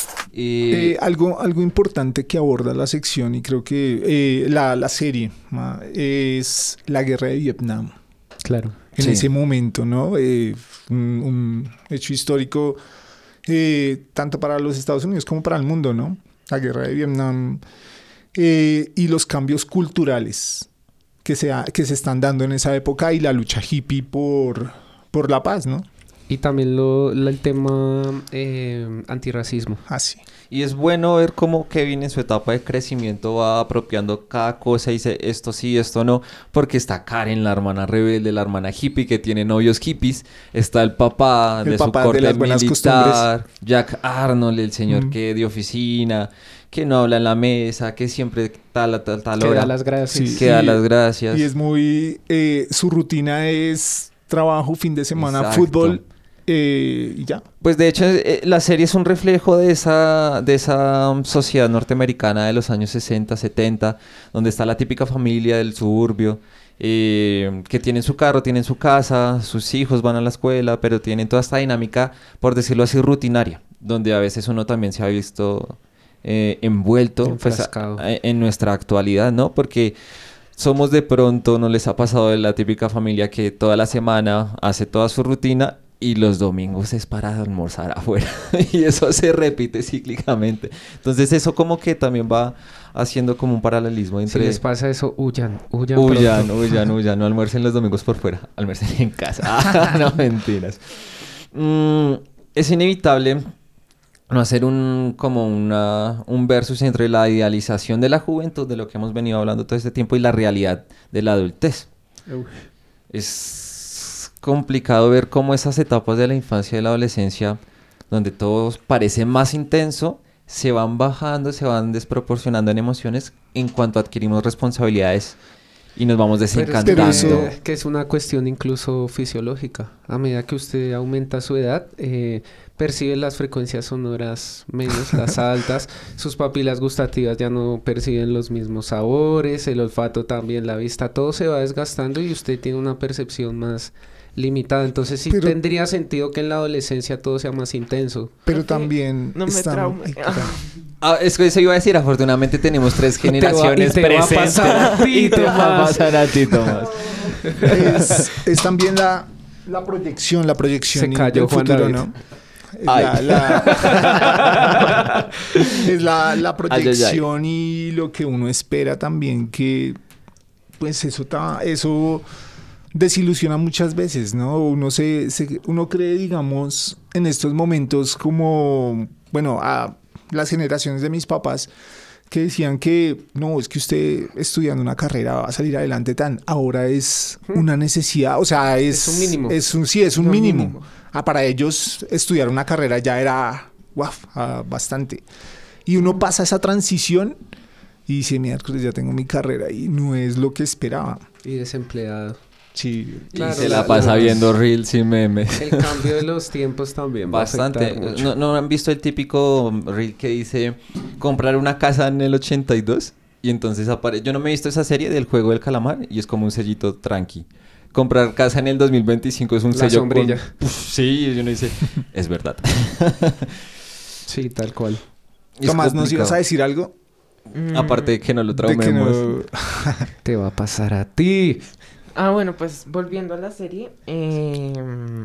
C: Algo importante que aborda la sección y creo que la serie es la guerra de Vietnam.
I: Claro.
C: En
I: Sí.
C: ese momento, ¿no? Un hecho histórico tanto para los Estados Unidos como para el mundo, ¿no? La guerra de Vietnam y los cambios culturales que se están dando en esa época y la lucha hippie por la paz, ¿no?
I: Y también el tema antirracismo.
C: Así.
H: Y es bueno ver cómo Kevin en su etapa de crecimiento va apropiando cada cosa y dice esto sí, esto no, porque está Karen, la hermana rebelde, la hermana hippie que tiene novios hippies, está el papá de su corte
C: las buenas
H: militar, Jack Arnold, el señor que de oficina, que no habla en la mesa, que siempre tal hora.
I: Que da las gracias.
H: Sí, que da las gracias.
C: Y es muy... su rutina es trabajo, fin de semana,
H: Exacto.
C: fútbol y ya.
H: Pues de hecho la serie es un reflejo de esa sociedad norteamericana de los años 60, 70, donde está la típica familia del suburbio, que tienen su carro, tienen su casa, sus hijos van a la escuela, pero tienen toda esta dinámica, por decirlo así, rutinaria, donde a veces uno también se ha visto envuelto pues, en nuestra actualidad, ¿no? Porque somos de pronto, ¿no les ha pasado de la típica familia que toda la semana hace toda su rutina y los domingos es para almorzar afuera? Y eso se repite cíclicamente. Entonces eso como que también va haciendo como un paralelismo entre...
I: Si les pasa eso, huyan
H: Huyan, no almuercen los domingos por fuera, almuercen en casa. No, mentiras. Es inevitable no hacer un versus entre la idealización de la juventud, de lo que hemos venido hablando todo este tiempo, y la realidad de la adultez. Es complicado ver cómo esas etapas de la infancia y la adolescencia, donde todo parece más intenso, se van bajando, se van desproporcionando en emociones en cuanto adquirimos responsabilidades y nos vamos desencantando.
I: Pero eso que es una cuestión incluso fisiológica. A medida que usted aumenta su edad, percibe las frecuencias sonoras menos, las altas, sus papilas gustativas ya no perciben los mismos sabores, el olfato también, la vista, todo se va desgastando y usted tiene una percepción más limitada. Entonces sí tendría sentido que en la adolescencia todo sea más intenso.
C: Pero también
J: no me traume.
H: Es que eso iba a decir, afortunadamente tenemos 3 generaciones presentes.
C: Y
H: te va a pasar a ti, Tomás.
C: Es también la proyección
I: Se cayó
C: del
I: Juan
C: futuro,
I: David.
C: ¿no? Es la proyección y lo que uno espera también, que pues eso desilusiona muchas veces, ¿no? Uno cree, digamos, en estos momentos como, bueno, a las generaciones de mis papás que decían que no, es que usted estudiando una carrera va a salir adelante ahora es una necesidad, o sea, es
I: un mínimo.
C: Es un mínimo. Para ellos estudiar una carrera ya era bastante. Y uno pasa esa transición y dice, miércoles, ya tengo mi carrera y no es lo que esperaba.
I: Y desempleado.
C: Sí,
H: claro, y se la pasa viendo reels y memes.
I: El cambio de los tiempos también
H: bastante. ¿No han visto el típico reel que dice comprar una casa en el 82? Y entonces aparece... Yo no me he visto esa serie del Juego del Calamar y es como un sellito tranqui. Comprar casa en el 2025 es un sello
I: sombrilla.
H: Sí, y uno dice, es verdad.
I: Sí, tal cual.
C: Tomás, ¿nos ibas a decir algo?
H: Aparte de que no lo traumemos.
I: Te va a pasar a ti.
J: Bueno, pues volviendo a la serie, el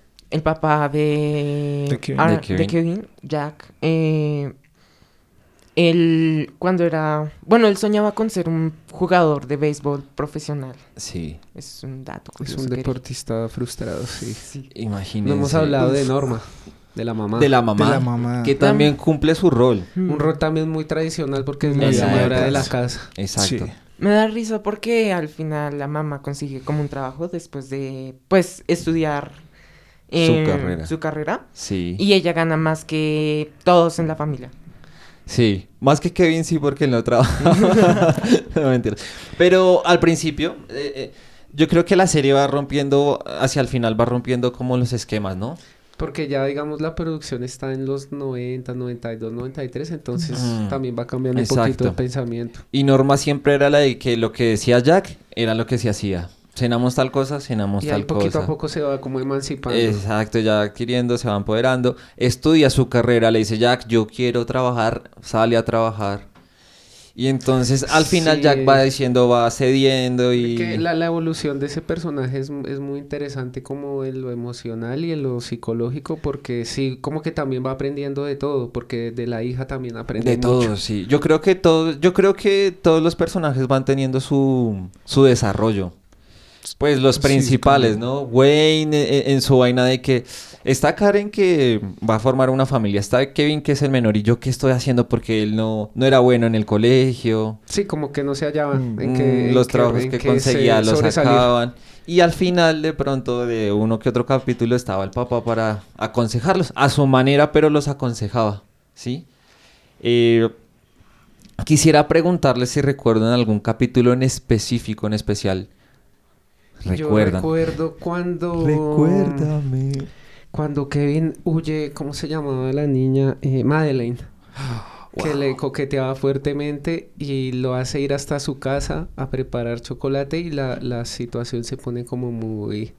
J: papá de Kevin, Jack, él cuando era... Bueno, él soñaba con ser un jugador de béisbol profesional.
H: Sí.
J: Es un dato
I: Es
J: curioso
I: un
J: que-
I: deportista frustrado, sí.
H: Imagínense.
I: No hemos hablado de Norma, de la mamá.
H: De la mamá, que también cumple su rol.
I: Un rol también muy tradicional porque es la
H: Exacto.
I: señora de la casa.
H: Exacto.
J: Me da risa porque al final la mamá consigue como un trabajo después de, pues, estudiar su carrera.
H: Sí.
J: Y ella gana más que todos en la familia.
H: Sí, más que Kevin sí porque él no trabaja. No, mentiras. Pero al principio, yo creo que la serie va rompiendo, hacia el final va rompiendo como los esquemas, ¿no?
I: Porque ya, digamos, la producción está en los 90, 92, 93, entonces también va cambiando un poquito el pensamiento.
H: Y Norma siempre era la de que lo que decía Jack era lo que se hacía. Cenamos tal cosa, cenamos
I: Y
H: tal
I: ahí poquito
H: cosa.
I: a poco se va como emancipando.
H: Exacto, ya adquiriendo, se va empoderando. Estudia su carrera, le dice Jack, yo quiero trabajar, sale a trabajar. Y entonces al final
I: Sí.
H: Jack va diciendo, va cediendo y...
I: Que la evolución de ese personaje es muy interesante como en lo emocional y en lo psicológico porque sí, como que también va aprendiendo de todo, porque de la hija también aprende
H: De
I: mucho.
H: todo, sí. Yo creo que todos los personajes van teniendo su desarrollo. Pues los principales, ¿no? Wayne en su vaina de que está Karen que va a formar una familia, está Kevin que es el menor y yo qué estoy haciendo porque él no era bueno en el colegio.
I: Sí, como que no se hallaban en que
H: Los trabajos que conseguía los sacaban. Y al final de pronto de uno que otro capítulo estaba el papá para aconsejarlos a su manera, pero los aconsejaba, ¿sí? Quisiera preguntarles si recuerdan algún capítulo en específico, en especial. ¿Recuerdan?
I: Yo recuerdo cuando...
H: Recuérdame.
I: Cuando Kevin huye, ¿cómo se llamaba la niña? Madeleine. Que le coqueteaba fuertemente y lo hace ir hasta su casa a preparar chocolate y la situación se pone como muy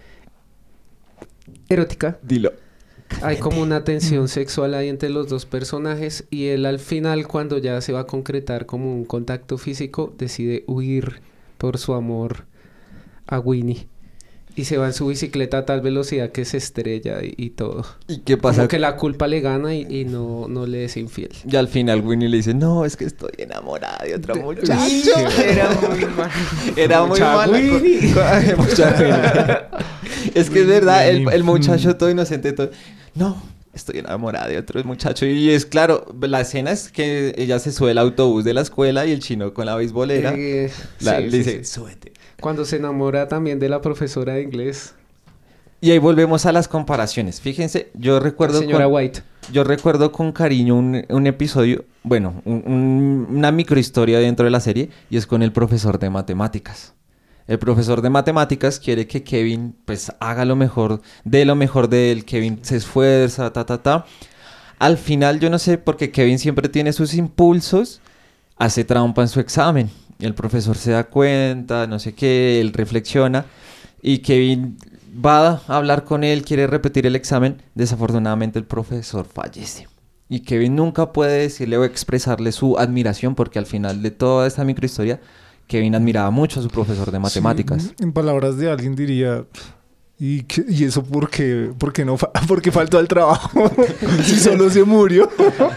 I: erótica.
H: Dilo.
I: Hay como una tensión sexual ahí entre los dos personajes y él al final, cuando ya se va a concretar como un contacto físico, decide huir por su amor a Winnie. Y se va en su bicicleta a tal velocidad que se estrella y todo.
H: ¿Y qué pasa?
I: Como que la culpa le gana y no le es infiel.
H: Y al final Winnie le dice, no, es que estoy enamorada de otro muchacho.
J: Era muy mal.
H: Era muy
I: Mucha
H: mala.
I: Winnie.
H: Mucha Winnie. Es que es verdad, el muchacho todo inocente, todo... No, estoy enamorada de otro muchacho. Y es claro, la escena es que ella se sube al autobús de la escuela y el chino con la beisbolera le dice, súbete.
I: Cuando se enamora también de la profesora de inglés.
H: Y ahí volvemos a las comparaciones. Fíjense, yo recuerdo...
I: La señora White.
H: Yo recuerdo con cariño un episodio, bueno, una microhistoria dentro de la serie, y es con el profesor de matemáticas. El profesor de matemáticas quiere que Kevin, pues, haga lo mejor de él. Kevin se esfuerza, Al final, yo no sé, porque Kevin siempre tiene sus impulsos, hace trampa en su examen. Y el profesor se da cuenta, no sé qué, él reflexiona, y Kevin va a hablar con él, quiere repetir el examen. Desafortunadamente el profesor fallece. Y Kevin nunca puede decirle o expresarle su admiración, porque al final de toda esta microhistoria, Kevin admiraba mucho a su profesor de matemáticas.
C: Sí, en palabras de alguien diría... ¿Y eso por qué? Porque faltó al trabajo. Si solo se murió.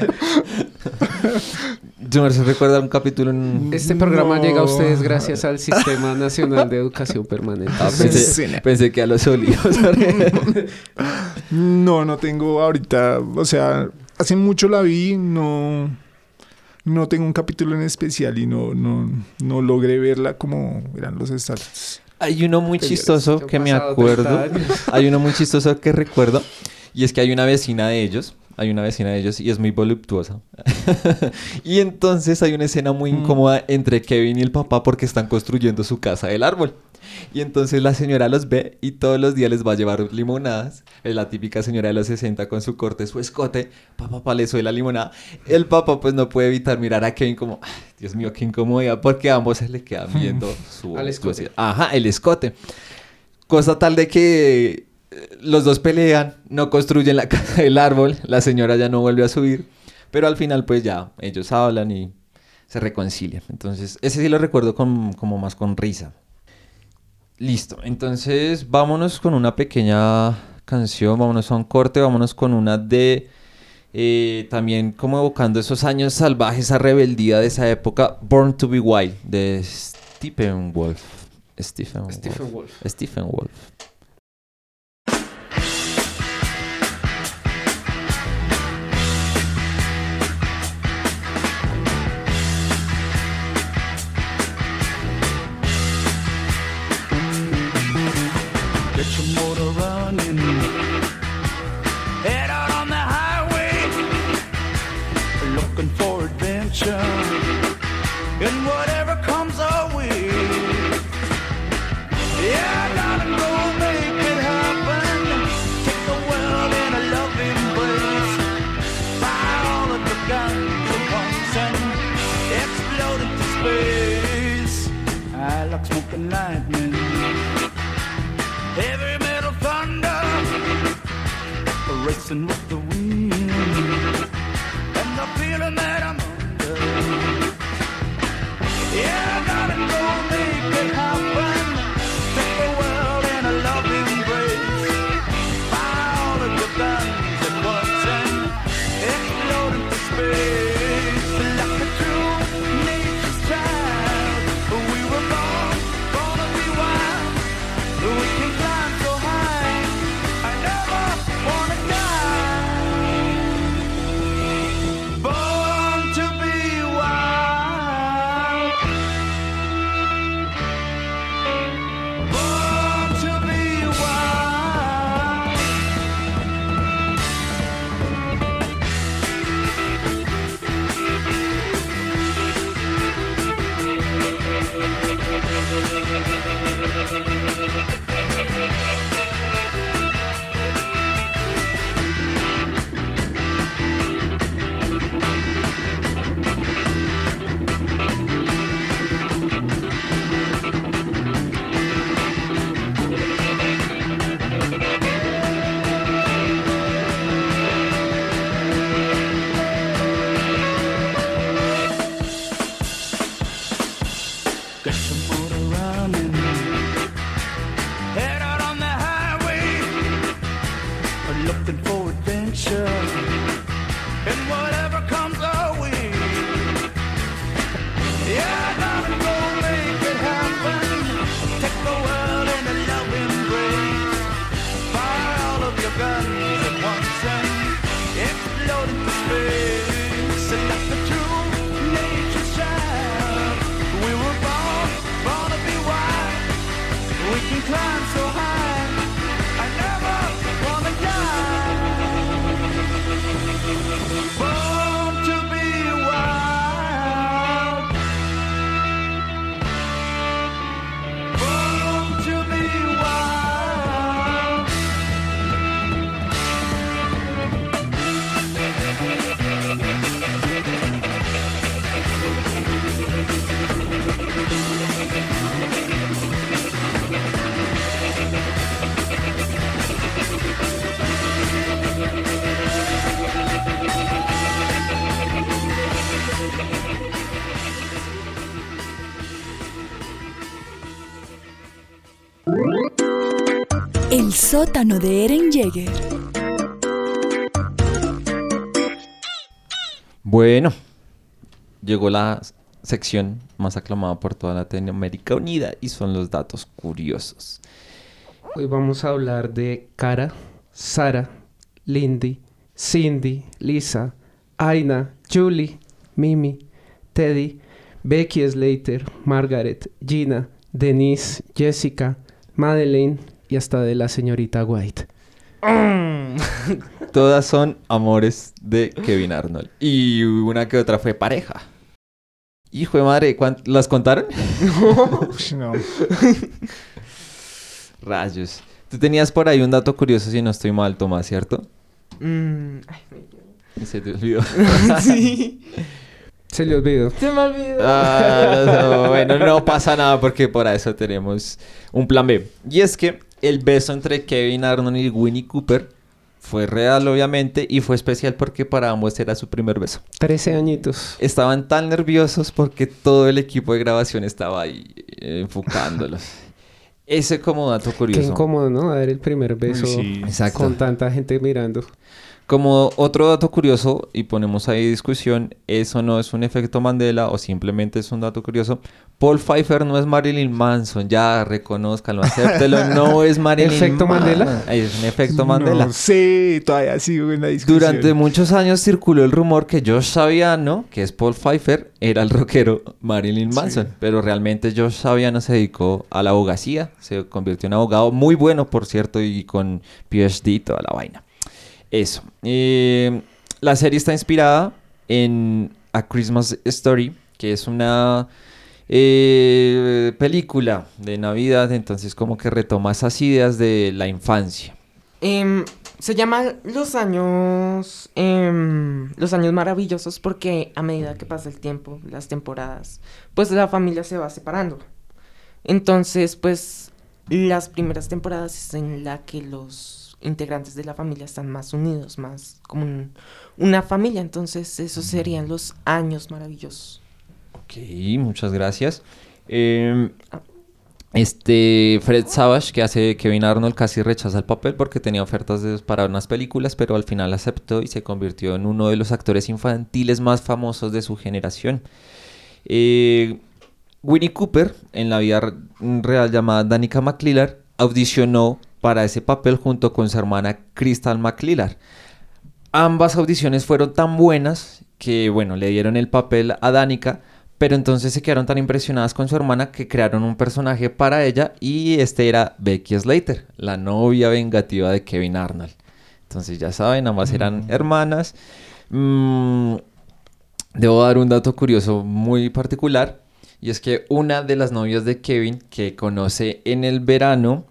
H: Yo no sé si recuerda un capítulo en...
I: Este programa llega a ustedes gracias al Sistema Nacional de Educación Permanente.
H: Pensé que a los olivos.
C: No tengo ahorita... O sea, hace mucho la vi, no tengo un capítulo en especial y no logré verla como eran los estándares.
H: Hay uno muy chistoso que me acuerdo. Hay uno muy chistoso que recuerdo. Y es que hay una vecina de ellos y es muy voluptuosa. Y entonces hay una escena muy incómoda entre Kevin y el papá porque están construyendo su casa del árbol. Y entonces la señora los ve y todos los días les va a llevar limonadas. Es la típica señora de los 60 con su corte, su escote. Papá le sube la limonada. El papá pues no puede evitar mirar a Kevin como... Dios mío, qué incomodidad, porque a ambos se le quedan viendo
I: al escote.
H: El escote. Cosa tal de que los dos pelean, no construyen la casa del árbol, la señora ya no vuelve a subir, pero al final pues ya ellos hablan y se reconcilian. Entonces ese sí lo recuerdo como más con risa. Listo, entonces vámonos con una pequeña canción, vámonos a un corte, vámonos con una de También como evocando esos años salvajes, esa rebeldía de esa época, Born to be Wild, de Stephen Wolf. Stephen Wolf.
K: Get your motor running. Head out on the highway, looking for adventure, and whatever comes our way. Yeah, I gotta go make it happen. Take the world in a loving embrace. Fire all of the guns at once and explode into space. I like smoking lightning. Heavy metal thunder, racing with the wind, and the feeling that I'm under. Yeah, I gotta go make it happen. Take the world in a loving embrace. Fire all of the guns at once and explode into space. Like a true nature's child, we were born to be wild. We can climb so high, I never wanna die. Born to be wild. Born to be wild. Get your motor running. Head out on the highway, looking for adventure, and whatever comes our way. Yeah, I gotta go make it happen. Take the world in a loving embrace. Fire all of your guns at once and explode into space. Like the true nature's child, we were born to be wild. We can climb so high, I never wanna die. Born to be wild. Born to be wild.
D: El sótano de Eren Jaeger.
H: Bueno, llegó la sección más aclamada por toda Latinoamérica Unida y son los datos curiosos.
I: Hoy vamos a hablar de Cara, Sara, Lindy, Cindy, Lisa, Aina, Julie, Mimi, Teddy, Becky Slater, Margaret, Gina, Denise, Jessica, Madeleine y hasta de la señorita White.
H: Todas son amores de Kevin Arnold. Y una que otra fue pareja. Hijo de madre, ¿las contaron?
C: No.
H: Rayos. Tú tenías por ahí un dato curioso, si no estoy mal, Tomás, ¿cierto? Se te olvidó.
J: Sí.
I: Se le olvidó.
J: Se me olvidó.
H: No, bueno, no pasa nada porque por eso tenemos un plan B. Y es que el beso entre Kevin Arnold y Winnie Cooper fue real, obviamente, y fue especial porque para ambos era su primer beso.
I: 13 añitos.
H: Estaban tan nerviosos porque todo el equipo de grabación estaba ahí enfocándolos. Ese como dato curioso.
I: Qué incómodo, ¿no? Dar el primer beso
H: sí. Exacto.
I: con tanta gente mirando.
H: Como otro dato curioso, y ponemos ahí discusión, eso no es un efecto Mandela o simplemente es un dato curioso. Paul Pfeiffer no es Marilyn Manson, ya reconózcalo, acéptelo, no es Marilyn
I: ¿Efecto Mandela?
H: Es un efecto Mandela.
C: No sé, todavía sigo en la discusión.
H: Durante muchos años circuló el rumor que Josh Saviano, que es Paul Pfeiffer, era el rockero Marilyn Manson, pero realmente Josh Saviano se dedicó a la abogacía, se convirtió en abogado muy bueno, por cierto, y con PhD y toda la vaina. Eso. La serie está inspirada en A Christmas Story, que es una película de Navidad, entonces como que retoma esas ideas de la infancia.
J: Se llama Los Años Maravillosos porque a medida que pasa el tiempo, las temporadas, pues la familia se va separando. Entonces, pues las primeras temporadas es en la que los integrantes de la familia están más unidos, más como una familia. Entonces esos serían los años maravillosos.
H: Ok, muchas gracias. Fred Savage, que hace Kevin Arnold, casi rechaza el papel porque tenía ofertas para unas películas, pero al final aceptó y se convirtió en uno de los actores infantiles más famosos de su generación. Winnie Cooper, en la vida real llamada Danica McLellar, audicionó para ese papel junto con su hermana Crystal McLellar. Ambas audiciones fueron tan buenas que, bueno, le dieron el papel a Danica, pero entonces se quedaron tan impresionadas con su hermana que crearon un personaje para ella y era Becky Slater, la novia vengativa de Kevin Arnold. Entonces ya saben, ambas eran hermanas. Debo dar un dato curioso muy particular, y es que una de las novias de Kevin que conoce en el verano,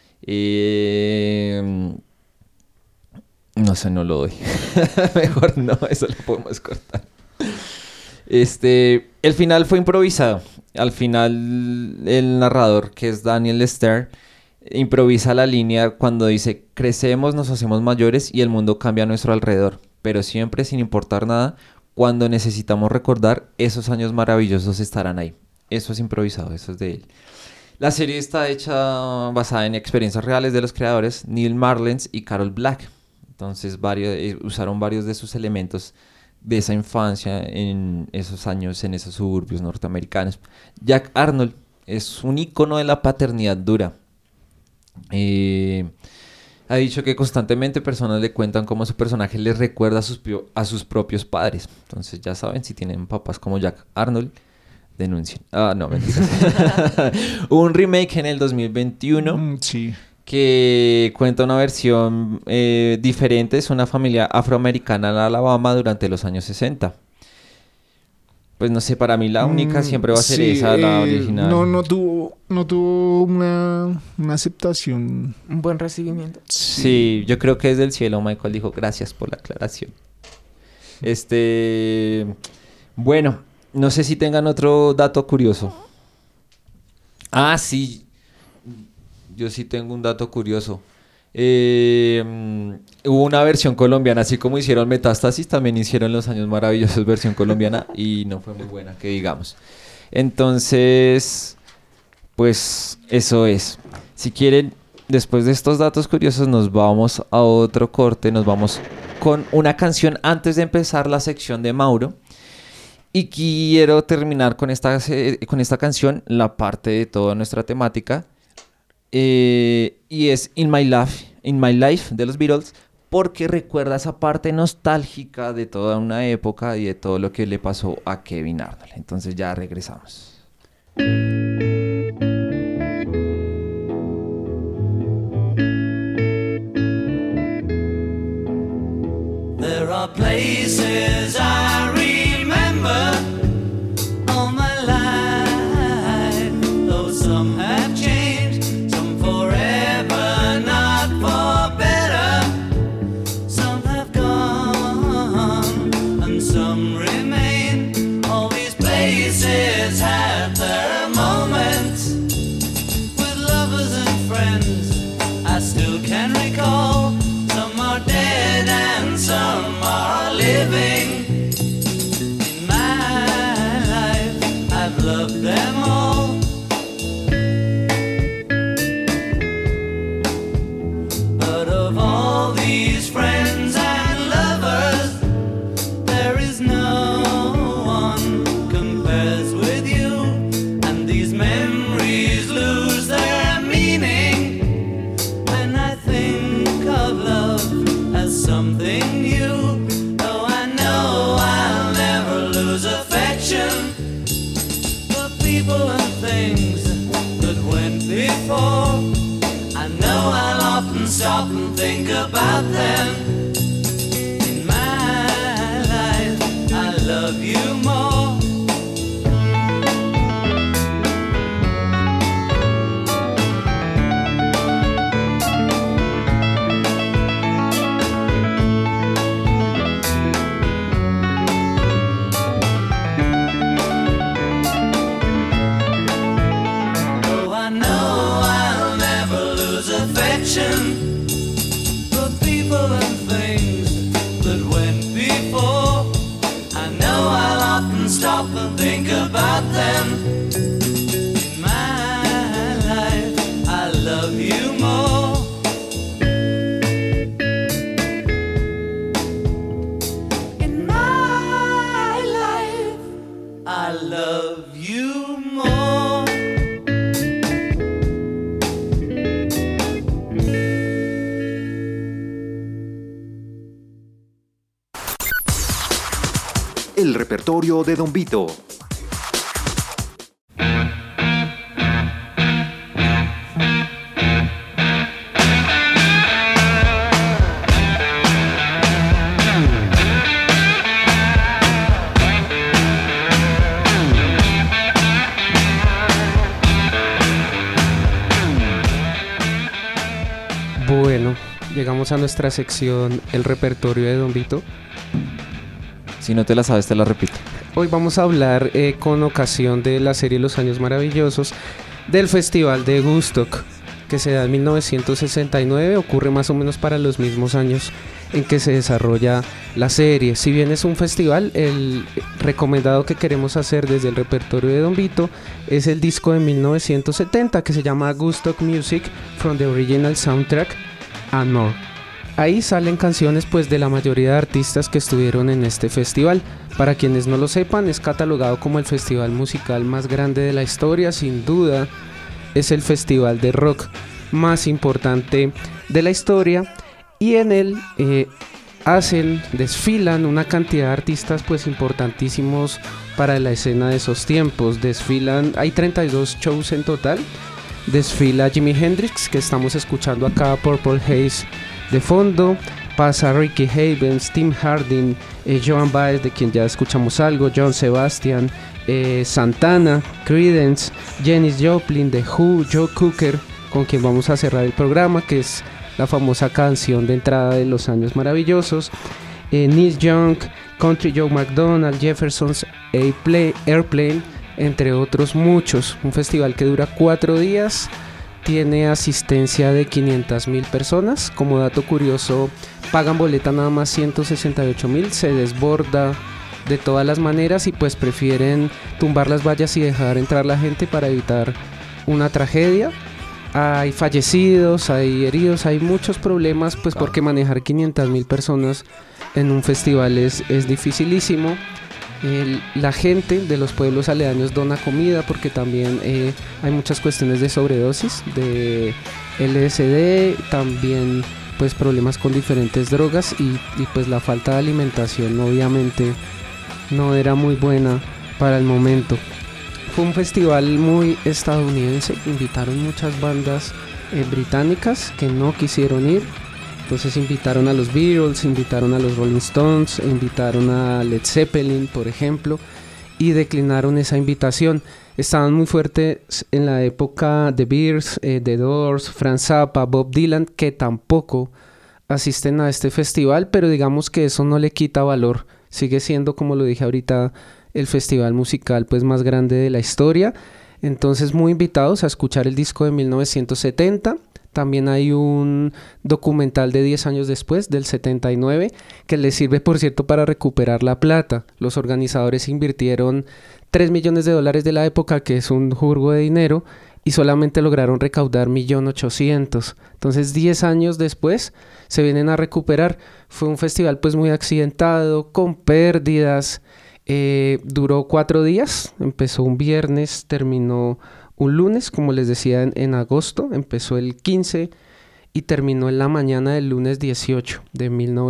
H: no sé, no lo doy. Mejor no, eso lo podemos cortar. El final fue improvisado. Al final el narrador, que es Daniel Stern, improvisa la línea cuando dice: crecemos, nos hacemos mayores y el mundo cambia a nuestro alrededor, pero siempre, sin importar nada, cuando necesitamos recordar, esos años maravillosos estarán ahí. Eso es improvisado, eso es de él. La serie está hecha basada en experiencias reales de los creadores Neil Marlens y Carol Black. Entonces usaron varios de sus elementos de esa infancia en esos años, en esos suburbios norteamericanos. Jack Arnold es un ícono de la paternidad dura. Ha dicho que constantemente personas le cuentan cómo su personaje les recuerda a sus propios padres. Entonces ya saben, si tienen papás como Jack Arnold, denuncien. No, mentiras. Hubo un remake en el 2021 que cuenta una versión diferente. Es una familia afroamericana en Alabama durante los años 60. Pues no sé, para mí la única siempre va a ser esa, la original.
C: No tuvo una aceptación.
J: Un buen recibimiento.
H: Sí, yo creo que desde el cielo Michael dijo: gracias por la aclaración. Bueno, no sé si tengan otro dato curioso. Sí. Yo sí tengo un dato curioso. Hubo una versión colombiana, así como hicieron Metástasis, también hicieron Los Años Maravillosos versión colombiana y no fue muy buena, que digamos. Entonces, pues eso es. Si quieren, después de estos datos curiosos, nos vamos a otro corte, nos vamos con una canción antes de empezar la sección de Mauro. Y quiero terminar con esta canción, la parte de toda nuestra temática. Y es In My Life de los Beatles, porque recuerda esa parte nostálgica de toda una época y de todo lo que le pasó a Kevin Arnold. Entonces ya regresamos.
K: There are places I remember all my life, though some have changed, some forever, not for better. Some have gone and some remain. All these places have their moments with lovers and friends I still can recall. Some are dead and some are living. about them. In my life, I love you more. For people and things that went before, I know I'll often stop and think about them. In my life, I love you more. In my life, I love you more.
M: El repertorio de Don Vito.
I: Bueno, llegamos a nuestra sección El repertorio de Don Vito.
H: Si no te la sabes, te la repito.
I: Hoy vamos a hablar con ocasión de la serie Los Años Maravillosos del Festival de Woodstock, que se da en 1969, ocurre más o menos para los mismos años en que se desarrolla la serie. Si bien es un festival, el recomendado que queremos hacer desde el repertorio de Don Vito es el disco de 1970 que se llama Woodstock Music from the Original Soundtrack and More. Ahí salen canciones pues de la mayoría de artistas que estuvieron en este festival. Para quienes no lo sepan, es catalogado como el festival musical más grande de la historia. Sin duda es el festival de rock más importante de la historia, y en él desfilan una cantidad de artistas pues importantísimos para la escena de esos tiempos. Hay 32 shows en total. Desfila Jimi Hendrix, que estamos escuchando acá, Purple Haze de fondo. Pasa Ricky Havens, Tim Hardin, Joan Baez, de quien ya escuchamos algo, John Sebastian, Santana, Creedence, Janis Joplin, The Who, Joe Cocker, con quien vamos a cerrar el programa, que es la famosa canción de entrada de Los Años Maravillosos, Neil Young, Country Joe McDonald, Jefferson's Airplane, entre otros muchos. Un festival que dura 4 días. Tiene asistencia de 500,000 personas. Como dato curioso, pagan boleta nada más 168,000. Se desborda de todas las maneras y pues prefieren tumbar las vallas y dejar entrar la gente para evitar una tragedia. Hay fallecidos, hay heridos, hay muchos problemas pues porque manejar 500,000 personas en un festival es dificilísimo. La gente de los pueblos aledaños dona comida porque también hay muchas cuestiones de sobredosis de LSD, también pues problemas con diferentes drogas y pues la falta de alimentación obviamente no era muy buena para el momento. Fue un festival muy estadounidense, invitaron muchas bandas británicas que no quisieron ir. Entonces invitaron a los Beatles, invitaron a los Rolling Stones, invitaron a Led Zeppelin, por ejemplo, y declinaron esa invitación. Estaban muy fuertes en la época The Beatles, The Doors, Frank Zappa, Bob Dylan, que tampoco asisten a este festival, pero digamos que eso no le quita valor. Sigue siendo, como lo dije ahorita, el festival musical pues más grande de la historia. Entonces muy invitados a escuchar el disco de 1970. También hay un documental de 10 años después, del 79, que les sirve, por cierto, para recuperar la plata. Los organizadores invirtieron $3 millones de la época, que es un jurgo de dinero, y solamente lograron recaudar 1.800.000. Entonces, 10 años después, se vienen a recuperar. Fue un festival pues muy accidentado, con pérdidas. Duró 4 días, empezó un viernes, terminó un lunes, como les decía, en agosto. Empezó el 15 y terminó en la mañana del lunes 18 de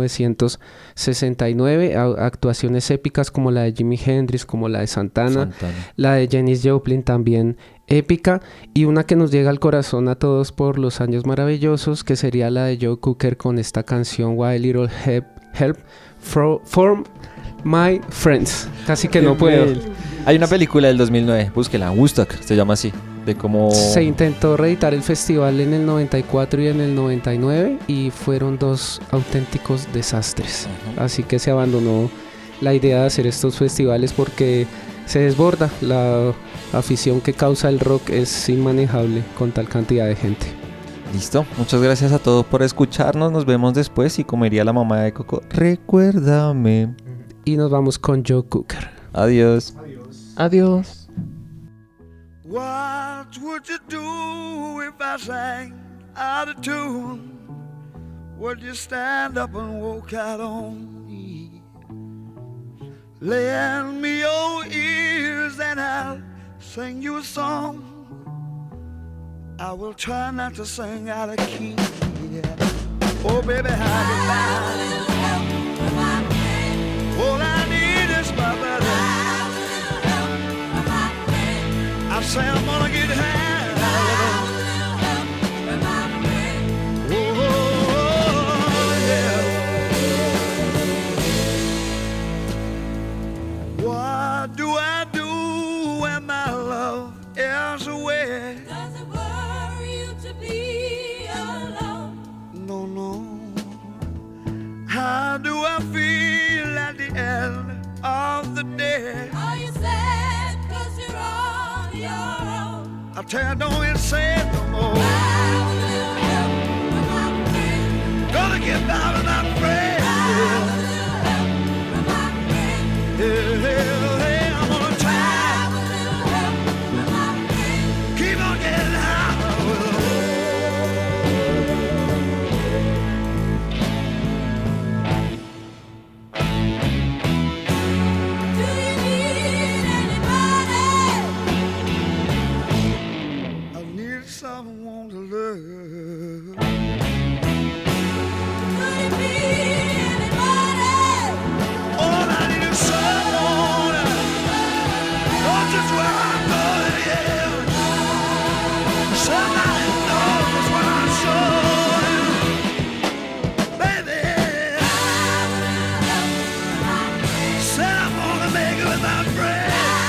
I: 1969. Actuaciones épicas como la de Jimi Hendrix, como la de Santana. La de Janis Joplin también épica, y una que nos llega al corazón a todos por los años maravillosos, que sería la de Joe Cocker con esta canción Why Little Help from My Friends. Casi que no puedo.
H: Hay una película del 2009, búsquela, Woodstock, se llama así, de cómo...
I: Se intentó reeditar el festival en el 94 y en el 99 y fueron dos auténticos desastres. Así que se abandonó la idea de hacer estos festivales porque se desborda. La afición que causa el rock es inmanejable con tal cantidad de gente.
H: Listo, muchas gracias a todos por escucharnos, nos vemos después y como diría la mamá de Coco, recuérdame.
I: Y nos vamos con Joe Cocker.
H: Adiós.
J: Adiós.
K: What would you do if I sang out of tune? Would you stand up and walk out on me? Lend me your ears and I'll sing you a song. I will try not to sing out of key. Yeah. Oh baby, how you find? All I need is my buddy. I say I'm gonna get high. Oh, yeah. What do I do when my love is away?
O: Does it worry you to be alone?
K: No, no. How do I feel at the end of the day?
O: Are you sad 'cause you're on your own?
K: I tell you, don't even say it no more. Gonna get by with my friend. Hey, I'm gonna try. Keep on getting high. Someone to love.
O: Could it be anybody?
K: All I need is someone. Not just where I'm going, yeah. Somebody knows what I'm showing. Baby, said I'm gonna make it with my friends.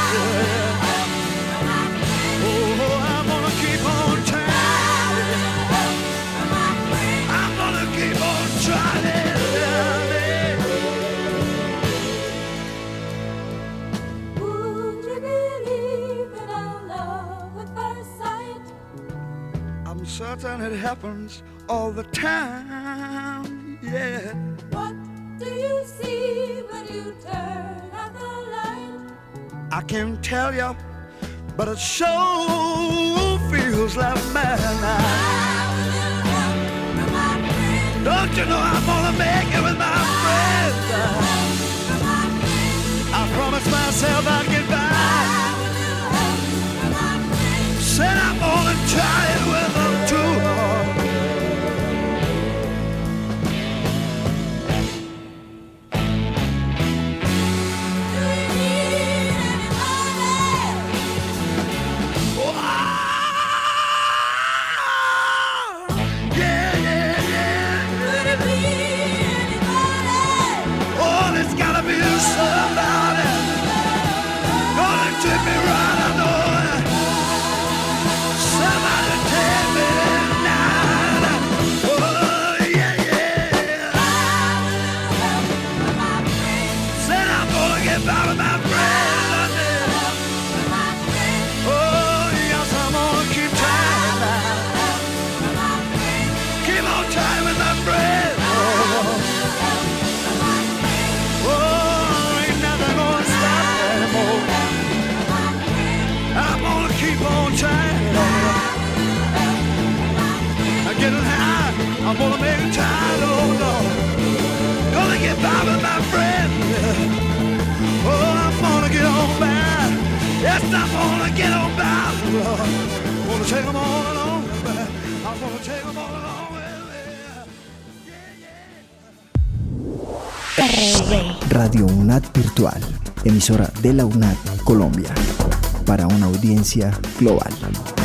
K: Certain it happens all the time, yeah.
O: What do you see when you turn out the light?
K: I can't tell you, but it sure feels like madness. Don't you know I'm gonna make it with my friends? I promised myself I'd get by. Said I'm gonna try it with them too. I'm gonna make a child, oh Lord. Gonna get by with my friend. Oh, I'm gonna get on by. Yes, I'm gonna get on by, Lord. Gonna take them all along with me. I'm gonna take them all along with me.
A: Radio UNAD Virtual, emisora de la UNAD, Colombia. para una audiencia global.